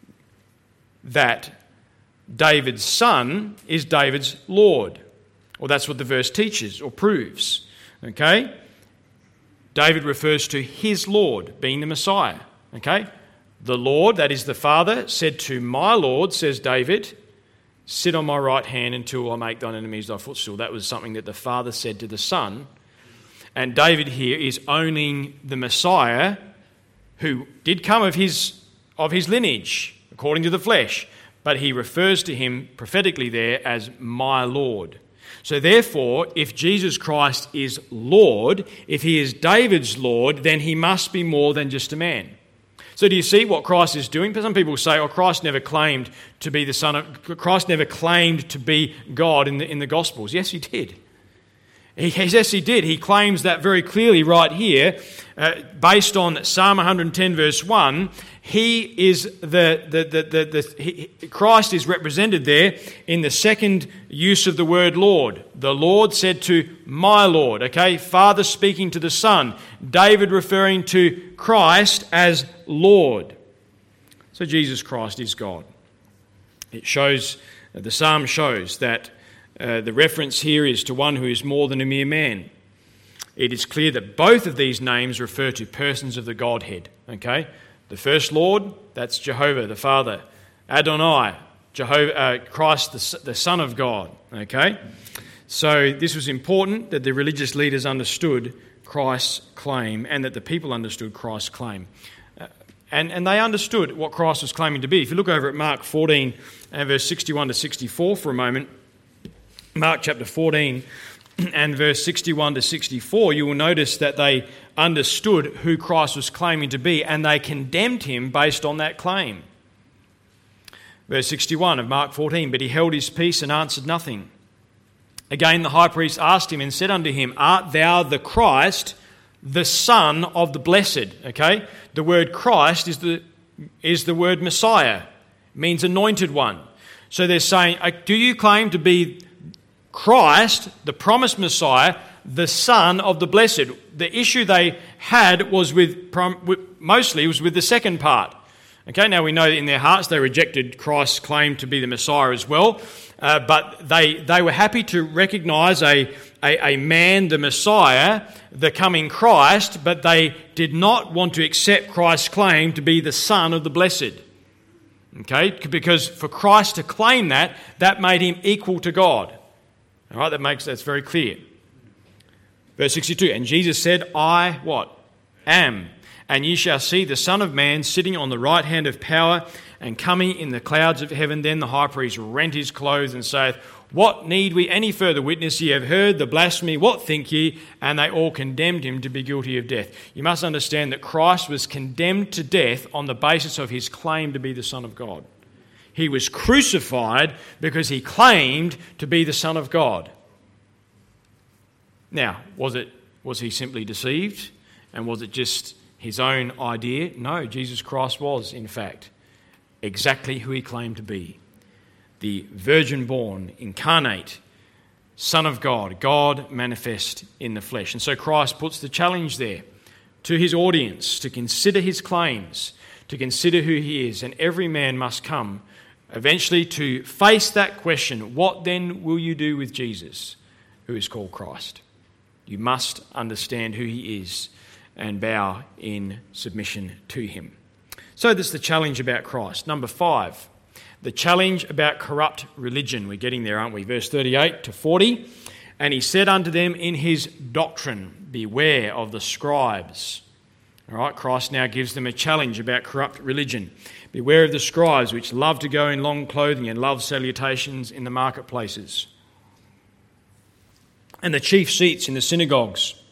Speaker 1: that David's son is David's Lord. Or that's what the verse teaches or proves. Okay? David refers to his Lord being the Messiah. Okay? The Lord, that is the Father, said to my Lord, says David, sit on my right hand until I make thine enemies thy footstool. That was something that the Father said to the Son. And David here is owning the Messiah who did come of his, of his lineage, according to the flesh. But he refers to him prophetically there as my Lord. So therefore, if Jesus Christ is Lord, if he is David's Lord, then he must be more than just a man. So do you see what Christ is doing? Some people say, oh, Christ never claimed to be the Son of... Christ never claimed to be God in the, in the Gospels. Yes, he did. He, yes, he did. He claims that very clearly right here, uh, based on Psalm one hundred ten verse one. He is the, the, the, the, the he, Christ is represented there in the second use of the word Lord. The Lord said to my Lord, okay? Father speaking to the Son. David referring to Christ as Lord. So Jesus Christ is God. It shows, the psalm shows that uh, the reference here is to one who is more than a mere man. It is clear that both of these names refer to persons of the Godhead, okay? The first Lord, that's Jehovah, the Father. Adonai, Jehovah, uh, Christ, the, the Son of God. Okay? So this was important that the religious leaders understood Christ's claim and that the people understood Christ's claim. Uh, and, and they understood what Christ was claiming to be. If you look over at Mark fourteen and verse sixty-one to sixty-four for a moment, Mark chapter fourteen and verse sixty-one to sixty-four, you will notice that they understood who Christ was claiming to be and they condemned him based on that claim. Verse sixty-one of Mark fourteen, but he held his peace and answered nothing. Again the high priest asked him and said unto him, art thou the Christ, the Son of the Blessed? Okay, the word Christ is the, is the word Messiah. It means anointed one. So they're saying, do you claim to be Christ, the promised Messiah, the Son of the Blessed? The issue they had was with, mostly was with the second part. Okay, now we know that in their hearts they rejected Christ's claim to be the Messiah as well, uh, but they they were happy to recognise a, a, a man, the Messiah, the coming Christ, but they did not want to accept Christ's claim to be the Son of the Blessed. Okay, because for Christ to claim that, that made him equal to God. All right, that makes that's very clear. Verse sixty-two, and Jesus said, I, what? Am. And ye shall see the Son of Man sitting on the right hand of power and coming in the clouds of heaven. Then the high priest rent his clothes and saith, what need we any further witness? Ye have heard the blasphemy. What think ye? And they all condemned him to be guilty of death. You must understand that Christ was condemned to death on the basis of his claim to be the Son of God. He was crucified because he claimed to be the Son of God. Now, was it was he simply deceived? And was it just his own idea? No, Jesus Christ was, in fact, exactly who he claimed to be. The virgin-born, incarnate Son of God, God manifest in the flesh. And so Christ puts the challenge there to his audience to consider his claims, to consider who he is, and every man must come eventually to face that question, what then will you do with Jesus, who is called Christ? You must understand who he is and bow in submission to him. So that's the challenge about Christ. Number five, the challenge about corrupt religion. We're getting there, aren't we? Verse thirty-eight to forty. And he said unto them in his doctrine, beware of the scribes. All right, Christ now gives them a challenge about corrupt religion. Beware of the scribes which love to go in long clothing and love salutations in the marketplaces, and the chief seats in the synagogues,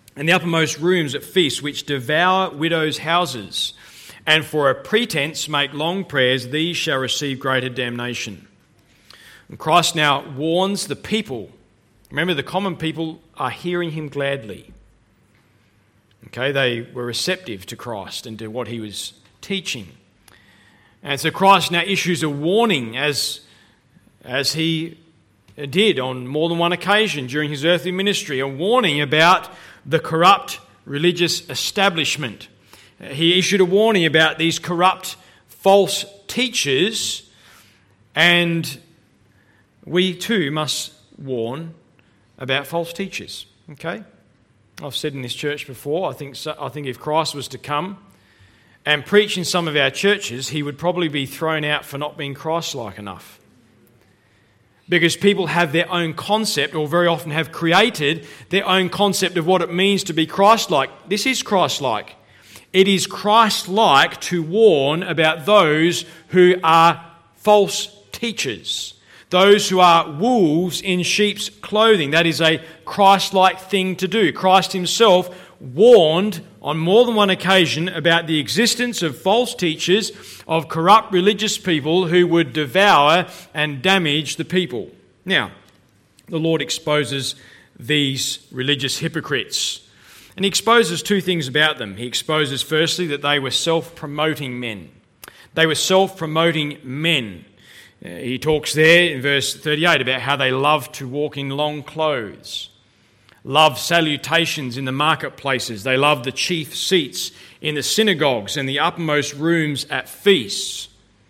Speaker 1: and the uppermost rooms at feasts, which devour widows' houses, and for a pretense make long prayers, these shall receive greater damnation. And Christ now warns the people. Remember, the common people are hearing him gladly. Okay, they were receptive to Christ and to what he was teaching. And so Christ now issues a warning, as, as he did on more than one occasion during his earthly ministry, a warning about the corrupt religious establishment. He issued a warning about these corrupt false teachers, and we too must warn about false teachers. Okay? I've said in this church before, I think so, I think if Christ was to come and preach in some of our churches, he would probably be thrown out for not being Christ-like enough. Because people have their own concept, or very often have created their own concept of what it means to be Christ-like. This is Christ-like. It is Christ-like to warn about those who are false teachers, those who are wolves in sheep's clothing. That is a Christ-like thing to do. Christ himself warned on more than one occasion about the existence of false teachers, of corrupt religious people who would devour and damage the people. Now, the Lord exposes these religious hypocrites. And he exposes two things about them. He exposes, firstly, that they were self-promoting men. They were self-promoting men. Uh, he talks there in verse thirty-eight about how they loved to walk in long clothes, loved salutations in the marketplaces. They loved the chief seats in the synagogues and the uppermost rooms at feasts.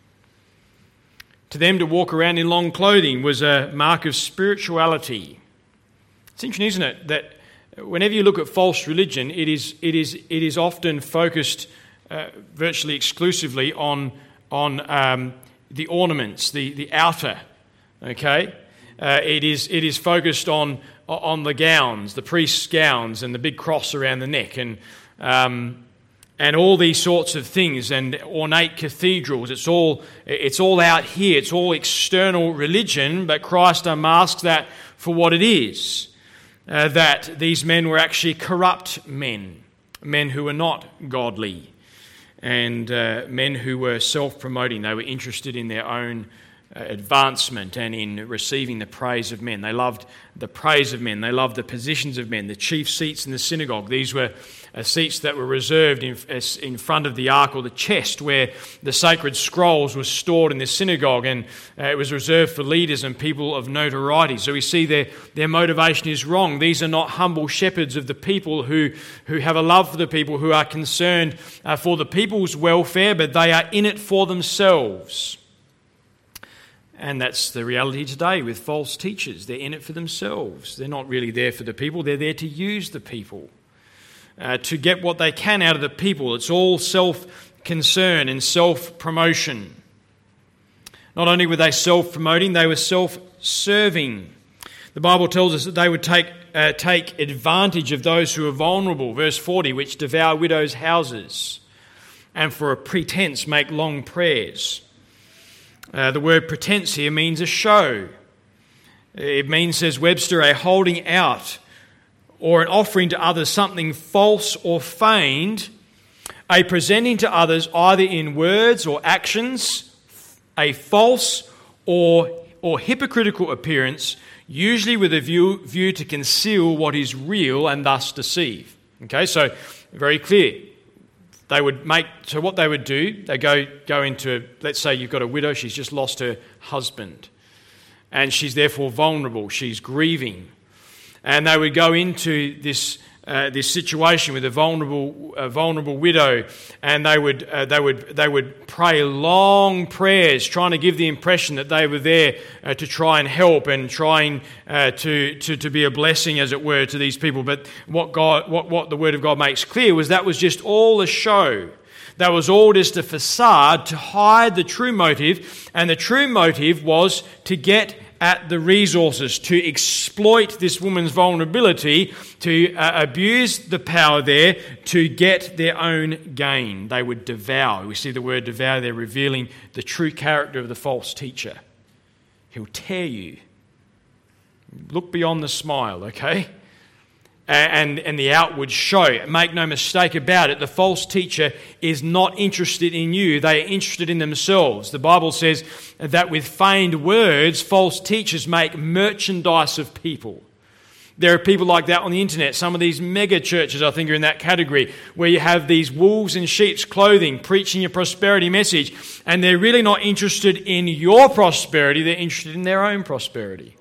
Speaker 1: To them, to walk around in long clothing was a mark of spirituality. It's interesting, isn't it, that whenever you look at false religion, it is it is it is often focused uh, virtually exclusively on on um, the ornaments, the the outer. Okay, uh, it is it is focused on on the gowns, the priests' gowns, and the big cross around the neck, and um, and all these sorts of things, and ornate cathedrals. It's all it's all out here. It's all external religion, but Christ unmasks that for what it is. Uh, that these men were actually corrupt men, men who were not godly, and uh, men who were self-promoting. They were interested in their own uh, advancement and in receiving the praise of men. They loved the praise of men. They loved the positions of men, the chief seats in the synagogue. These were uh, seats that were reserved in, in front of the ark or the chest where the sacred scrolls were stored in the synagogue, and uh, it was reserved for leaders and people of notoriety. So we see their, their motivation is wrong. These are not humble shepherds of the people who, who have a love for the people, who are concerned uh, for the people's welfare, but they are in it for themselves. And that's the reality today with false teachers. They're in it for themselves. They're not really there for the people. They're there to use the people, uh, to get what they can out of the people. It's all self-concern and self-promotion. Not only were they self-promoting, they were self-serving. The Bible tells us that they would take uh, take advantage of those who are vulnerable. Verse forty, which devour widows' houses, and for a pretense make long prayers. Uh, the word pretense here means a show. It means, says Webster, a holding out or an offering to others something false or feigned, a presenting to others either in words or actions, a false or, or hypocritical appearance, usually with a view, view to conceal what is real and thus deceive. Okay, so very clear. They would make, so what they would do, they go go into, let's say you've got a widow, she's just lost her husband, and she's therefore vulnerable, she's grieving. And they would go into this uh, this situation with a vulnerable a vulnerable widow, and they would uh, they would they would pray long prayers, trying to give the impression that they were there uh, to try and help and trying uh, to, to to be a blessing, as it were, to these people. But what God what what the Word of God makes clear was that was just all a show. That was all just a facade to hide the true motive, and the true motive was to get at the resources, to exploit this woman's vulnerability, to uh, abuse the power there, to get their own gain. They would devour. We see the word devour there revealing the true character of the false teacher. He'll tear you. Look beyond the smile, okay? and, and the outward show. Make no mistake about it, the false teacher is not interested in you. They are interested in themselves. The Bible says that with feigned words, false teachers make merchandise of people. There are people like that on the internet. Some of these mega churches, I think, are in that category, where you have these wolves in sheep's clothing preaching a prosperity message, and they're really not interested in your prosperity. They're interested in their own prosperity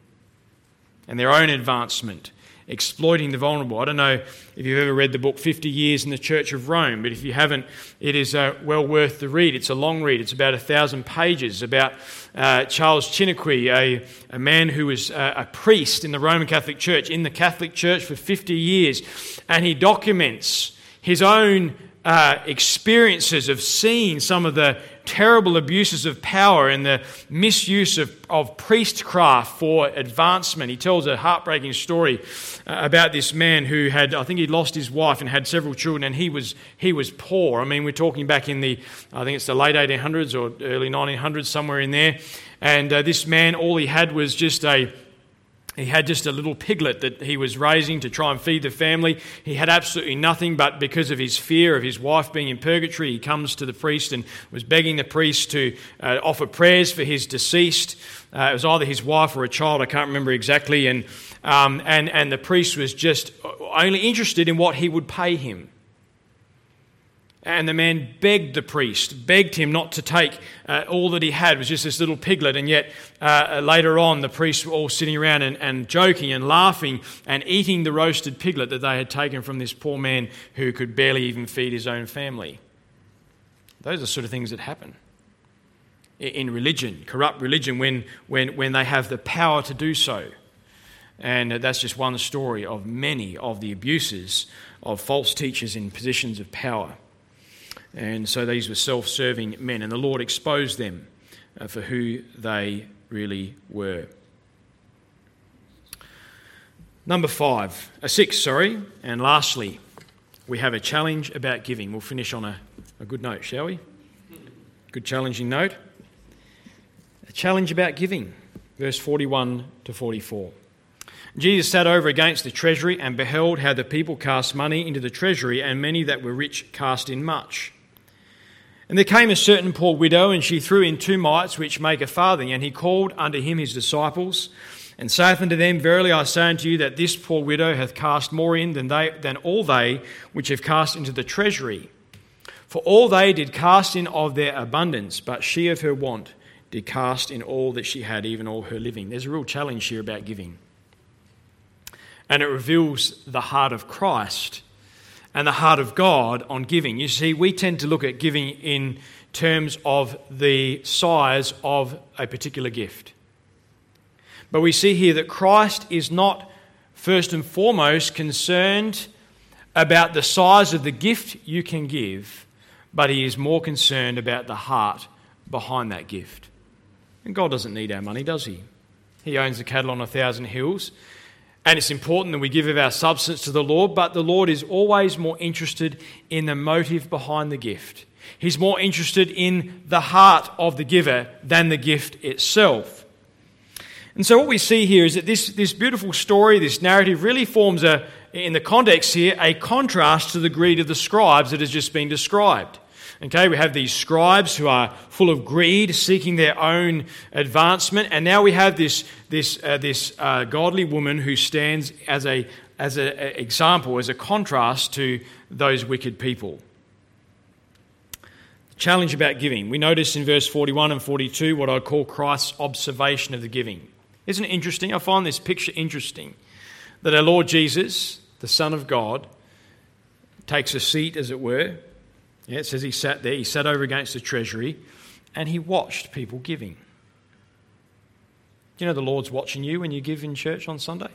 Speaker 1: and their own advancement, exploiting the vulnerable. I don't know if you've ever read the book fifty years in the Church of Rome, but if you haven't, it is uh, well worth the read. It's a long read. It's about a thousand pages, about uh, Charles Chiniquy, a, a man who was uh, a priest in the Roman Catholic Church, in the Catholic Church for fifty years, and he documents his own uh, experiences of seeing some of the terrible abuses of power and the misuse of, of priestcraft for advancement. He tells a heartbreaking story uh, about this man who had, I think he'd lost his wife and had several children, and he was he was poor. I mean, we're talking back in the, I think it's the late eighteen hundreds or early nineteen hundreds, somewhere in there. And uh, this man, all he had was just a He had just a little piglet that he was raising to try and feed the family. He had absolutely nothing, but because of his fear of his wife being in purgatory, he comes to the priest and was begging the priest to uh, offer prayers for his deceased. Uh, it was either his wife or a child, I can't remember exactly. And, um, and, and the priest was just only interested in what he would pay him. And the man begged the priest, begged him not to take uh, all that he had, was just this little piglet. And yet uh, later on, the priests were all sitting around and, and joking and laughing and eating the roasted piglet that they had taken from this poor man who could barely even feed his own family. Those are the sort of things that happen in religion, corrupt religion, when, when, when they have the power to do so. And that's just one story of many of the abuses of false teachers in positions of power. And so these were self-serving men, and the Lord exposed them uh, for who they really were. Number five, uh, six, sorry, and lastly, we have a challenge about giving. We'll finish on a, a good note, shall we? Good challenging note. A challenge about giving, verse forty-one to forty-four. Jesus sat over against the treasury and beheld how the people cast money into the treasury, and many that were rich cast in much. And there came a certain poor widow, and she threw in two mites, which make a farthing. And he called unto him his disciples, and saith unto them, Verily I say unto you, that this poor widow hath cast more in than they than all they which have cast into the treasury. For all they did cast in of their abundance, but she of her want did cast in all that she had, even all her living. There's a real challenge here about giving. And it reveals the heart of Christ and the heart of God on giving. You see, we tend to look at giving in terms of the size of a particular gift. But we see here that Christ is not first and foremost concerned about the size of the gift you can give, but he is more concerned about the heart behind that gift. And God doesn't need our money, does he? He owns the cattle on a thousand hills. And it's important that we give of our substance to the Lord, but the Lord is always more interested in the motive behind the gift. He's more interested in the heart of the giver than the gift itself. And so what we see here is that this, this beautiful story, this narrative, really forms, a, in the context here, a contrast to the greed of the scribes that has just been described. Okay, we have these scribes who are full of greed, seeking their own advancement, and now we have this this uh, this uh, godly woman who stands as a as an example, as a contrast to those wicked people. Challenge about giving. We notice in verse forty-one and forty-two what I call Christ's observation of the giving. Isn't it interesting? I find this picture interesting, that our Lord Jesus, the Son of God, takes a seat, as it were. Yeah, it says he sat there, he sat over against the treasury, and he watched people giving. Do you know the Lord's watching you when you give in church on Sunday?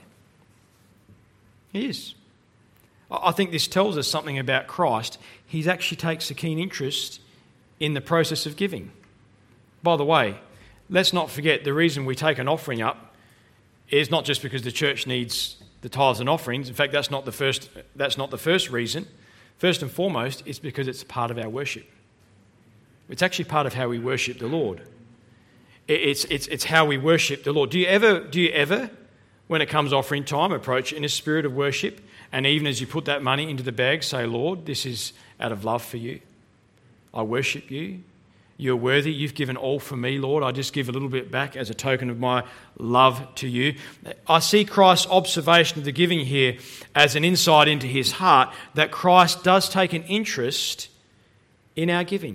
Speaker 1: He is. I think this tells us something about Christ. He actually takes a keen interest in the process of giving. By the way, let's not forget the reason we take an offering up is not just because the church needs the tithes and offerings. In fact, that's not the first, that's not the first reason. First and foremost, it's because it's part of our worship. It's actually part of how we worship the Lord. It's, it's, it's how we worship the Lord. Do you ever, do you ever when it comes offering time, approach it in a spirit of worship. And even as you put that money into the bag, say, Lord, this is out of love for you. I worship you. You're worthy. You've given all for me, Lord. I just give a little bit back as a token of my love to you. I see Christ's observation of the giving here as an insight into his heart, that Christ does take an interest in our giving.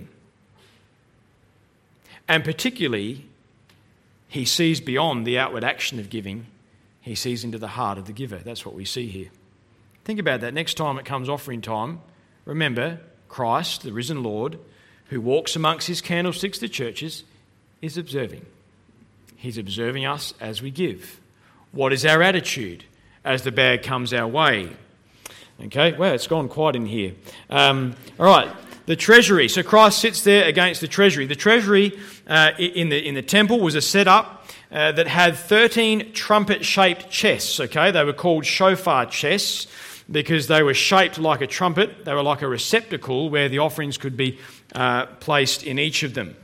Speaker 1: And particularly, he sees beyond the outward action of giving. He sees into the heart of the giver. That's what we see here. Think about that. Next time it comes offering time, remember Christ, the risen Lord, who walks amongst his candlesticks, the churches, is observing. He's observing us as we give. What is our attitude as the bag comes our way? Okay, well, it's gone quiet in here. Um, all right, the treasury. So Christ sits there against the treasury. The treasury uh, in the in the temple was a setup uh, that had thirteen trumpet-shaped chests. Okay, they were called shofar chests because they were shaped like a trumpet. They were like a receptacle where the offerings could be uh, placed in each of them.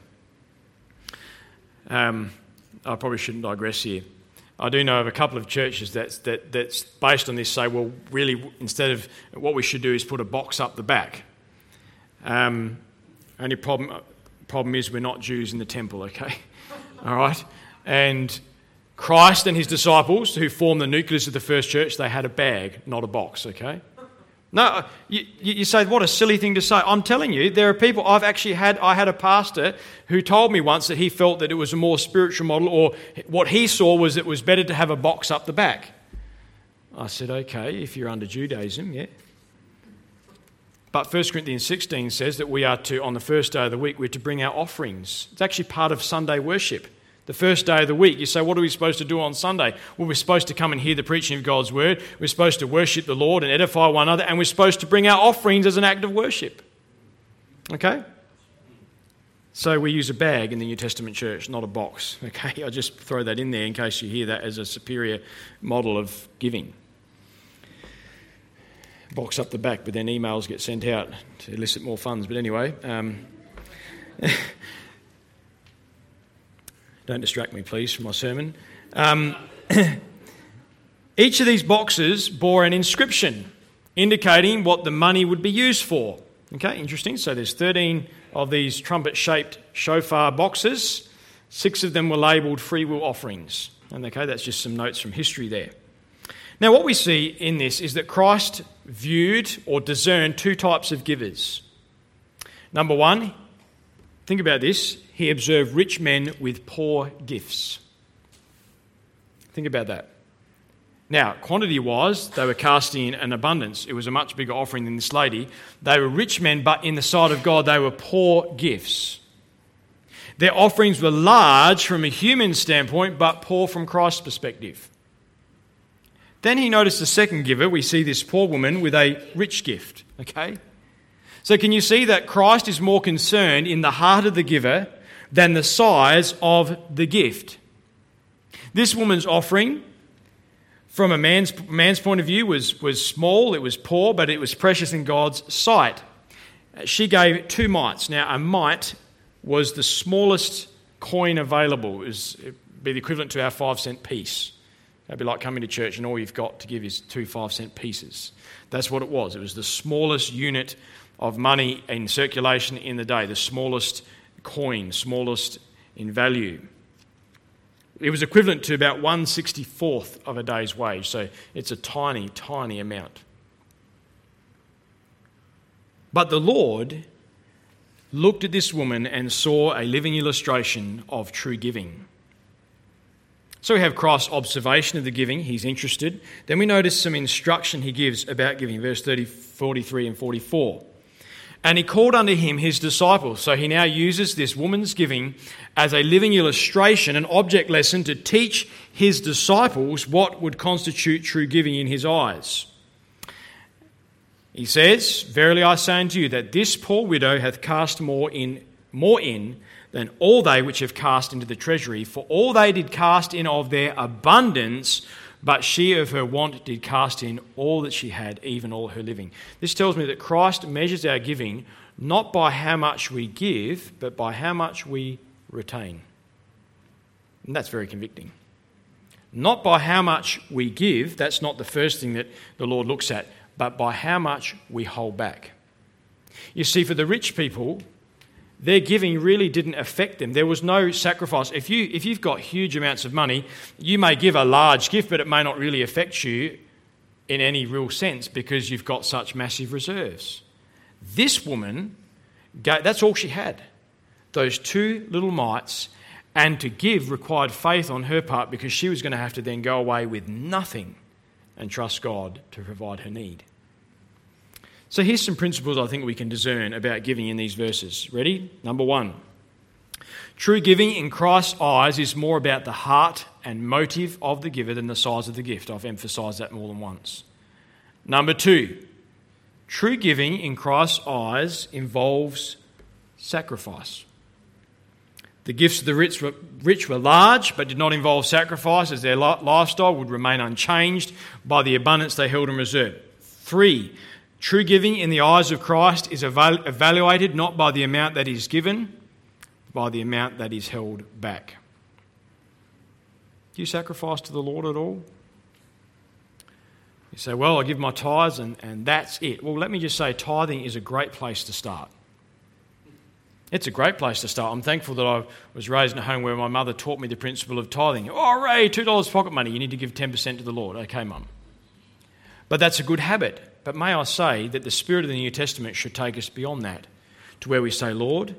Speaker 1: Um, I probably shouldn't digress here. I do know of a couple of churches that's, that, that's based on this say, well, really, instead of what we should do is put a box up the back. Um, only problem problem is we're not Jews in the temple, okay? All right? And Christ and his disciples, who formed the nucleus of the first church, they had a bag, not a box, okay? No, you, you say, what a silly thing to say. I'm telling you, there are people, I've actually had, I had a pastor who told me once that he felt that it was a more spiritual model, or what he saw was it was better to have a box up the back. I said, okay, if you're under Judaism, yeah. But First Corinthians sixteen says that we are to, on the first day of the week, we're to bring our offerings. It's actually part of Sunday worship. The first day of the week, you say, what are we supposed to do on Sunday? Well, we're supposed to come and hear the preaching of God's word. We're supposed to worship the Lord and edify one another, and we're supposed to bring our offerings as an act of worship. Okay? So we use a bag in the New Testament church, not a box. Okay? I just throw that in there in case you hear that as a superior model of giving. Box up the back, but then emails get sent out to elicit more funds. But anyway... Um, Don't distract me, please, from my sermon. Um, each of these boxes bore an inscription indicating what the money would be used for. Okay, interesting. So there's thirteen of these trumpet-shaped shofar boxes. Six of them were labelled free will offerings. And okay, that's just some notes from history there. Now, what we see in this is that Christ viewed or discerned two types of givers. Number one, think about this. He observed rich men with poor gifts. Think about that. Now, quantity-wise, they were casting in an abundance. It was a much bigger offering than this lady. They were rich men, but in the sight of God, they were poor gifts. Their offerings were large from a human standpoint, but poor from Christ's perspective. Then he noticed the second giver. We see this poor woman with a rich gift. Okay? So can you see that Christ is more concerned in the heart of the giver than the size of the gift? This woman's offering, from a man's, man's point of view, was, was small, it was poor, but it was precious in God's sight. She gave two mites. Now, a mite was the smallest coin available. It would be the equivalent to our five-cent piece. That'd be like coming to church and all you've got to give is two five-cent pieces. That's what it was. It was the smallest unit of money in circulation in the day, the smallest coin, smallest in value. It was equivalent to about one sixty-fourth of a day's wage, so it's a tiny, tiny amount. But the Lord looked at this woman and saw a living illustration of true giving. So we have Christ's observation of the giving. He's interested. Then we notice some instruction he gives about giving, verse thirty, forty-three and forty-four. And he called unto him his disciples. So he now uses this woman's giving as a living illustration, an object lesson to teach his disciples what would constitute true giving in his eyes. He says, Verily I say unto you, that this poor widow hath cast more in, more in than all they which have cast into the treasury. For all they did cast in of their abundance, but she of her want did cast in all that she had, even all her living. This tells me that Christ measures our giving not by how much we give, but by how much we retain. And that's very convicting. Not by how much we give, that's not the first thing that the Lord looks at, but by how much we hold back. You see, for the rich people, their giving really didn't affect them. There was no sacrifice. If, you, if you've got huge amounts of money, you may give a large gift, but it may not really affect you in any real sense because you've got such massive reserves. This woman, that's all she had, those two little mites, and to give required faith on her part because she was going to have to then go away with nothing and trust God to provide her need. So here's some principles I think we can discern about giving in these verses. Ready? Number one, true giving in Christ's eyes is more about the heart and motive of the giver than the size of the gift. I've emphasised that more than once. Number two, true giving in Christ's eyes involves sacrifice. The gifts of the rich were, rich were large but did not involve sacrifice, as their lifestyle would remain unchanged by the abundance they held in reserve. Three, true giving in the eyes of Christ is evalu- evaluated not by the amount that is given, but by the amount that is held back. Do you sacrifice to the Lord at all? You say, well, I give my tithes and, and that's it. Well, let me just say tithing is a great place to start. It's a great place to start. I'm thankful that I was raised in a home where my mother taught me the principle of tithing. Oh, Ray, two dollars pocket money. You need to give ten percent to the Lord. Okay, Mum. But that's a good habit. But may I say that the spirit of the New Testament should take us beyond that, to where we say, Lord,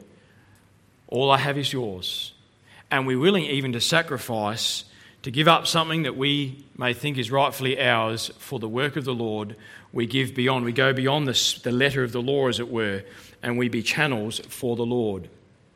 Speaker 1: all I have is yours. And we're willing even to sacrifice, to give up something that we may think is rightfully ours for the work of the Lord. We give beyond. We go beyond the, the letter of the law, as it were, and we be channels for the Lord.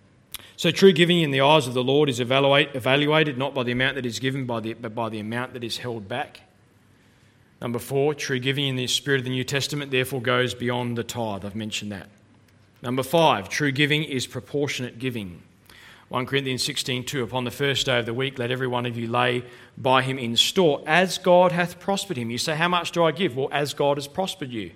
Speaker 1: So true giving in the eyes of the Lord is evaluate, evaluated not by the amount that is given, by the, but by the amount that is held back. Number four, true giving in the spirit of the New Testament therefore goes beyond the tithe. I've mentioned that. Number five, true giving is proportionate giving. First Corinthians sixteen two, upon the first day of the week, let every one of you lay by him in store, as God hath prospered him. You say, how much do I give? Well, as God has prospered you.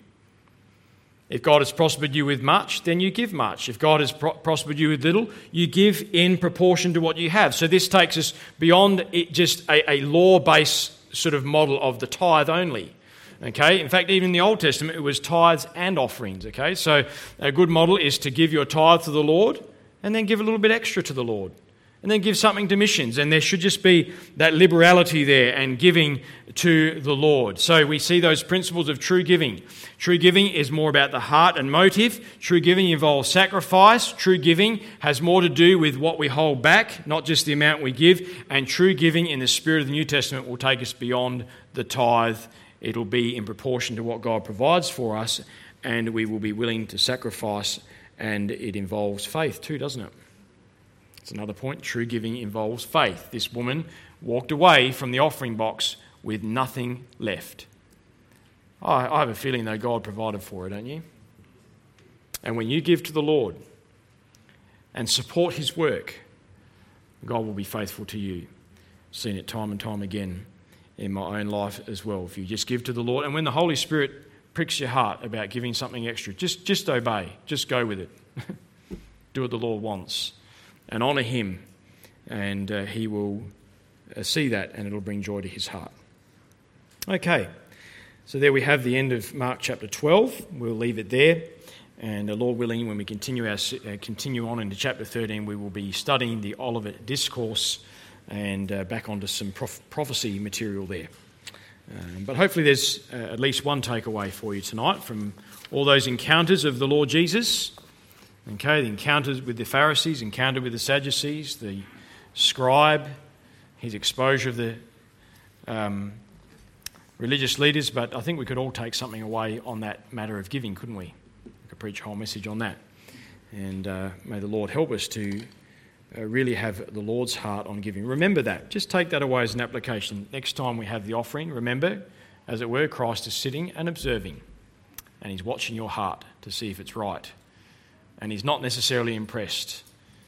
Speaker 1: If God has prospered you with much, then you give much. If God has pro- prospered you with little, you give in proportion to what you have. So this takes us beyond it just a, a law-based sort of model of the tithe only. Okay, in fact, even in the Old Testament, it was tithes and offerings. Okay, so a good model is to give your tithe to the Lord and then give a little bit extra to the Lord. And then give something to missions. And there should just be that liberality there and giving to the Lord. So we see those principles of true giving. True giving is more about the heart and motive. True giving involves sacrifice. True giving has more to do with what we hold back, not just the amount we give. And true giving in the spirit of the New Testament will take us beyond the tithe. It'll be in proportion to what God provides for us, and we will be willing to sacrifice, and it involves faith too, doesn't it? It's another point. True giving involves faith. This woman walked away from the offering box with nothing left. I, I have a feeling though God provided for her, don't you? And when you give to the Lord and support his work, God will be faithful to you. I've seen it time and time again in my own life as well. If you just give to the Lord, and when the Holy Spirit pricks your heart about giving something extra, just, just obey. Just go with it. Do what the Lord wants. And honour him, and uh, he will uh, see that, and it'll bring joy to his heart. Okay, so there we have the end of Mark chapter twelve. We'll leave it there, and uh, Lord willing, when we continue our uh, continue on into chapter thirteen, we will be studying the Olivet Discourse and uh, back onto some prof- prophecy material there. Um, but hopefully there's uh, at least one takeaway for you tonight from all those encounters of the Lord Jesus. Okay, the encounters with the Pharisees, encounter with the Sadducees, the scribe, his exposure of the um, religious leaders. But I think we could all take something away on that matter of giving, couldn't we? We could preach a whole message on that. And uh, may the Lord help us to uh, really have the Lord's heart on giving. Remember that. Just take that away as an application. Next time we have the offering, remember, as it were, Christ is sitting and observing. And he's watching your heart to see if it's right. And he's not necessarily impressed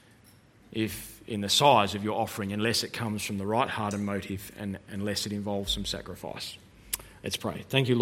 Speaker 1: if in the size of your offering, unless it comes from the right heart and motive, and unless it involves some sacrifice. Let's pray. Thank you, Lord.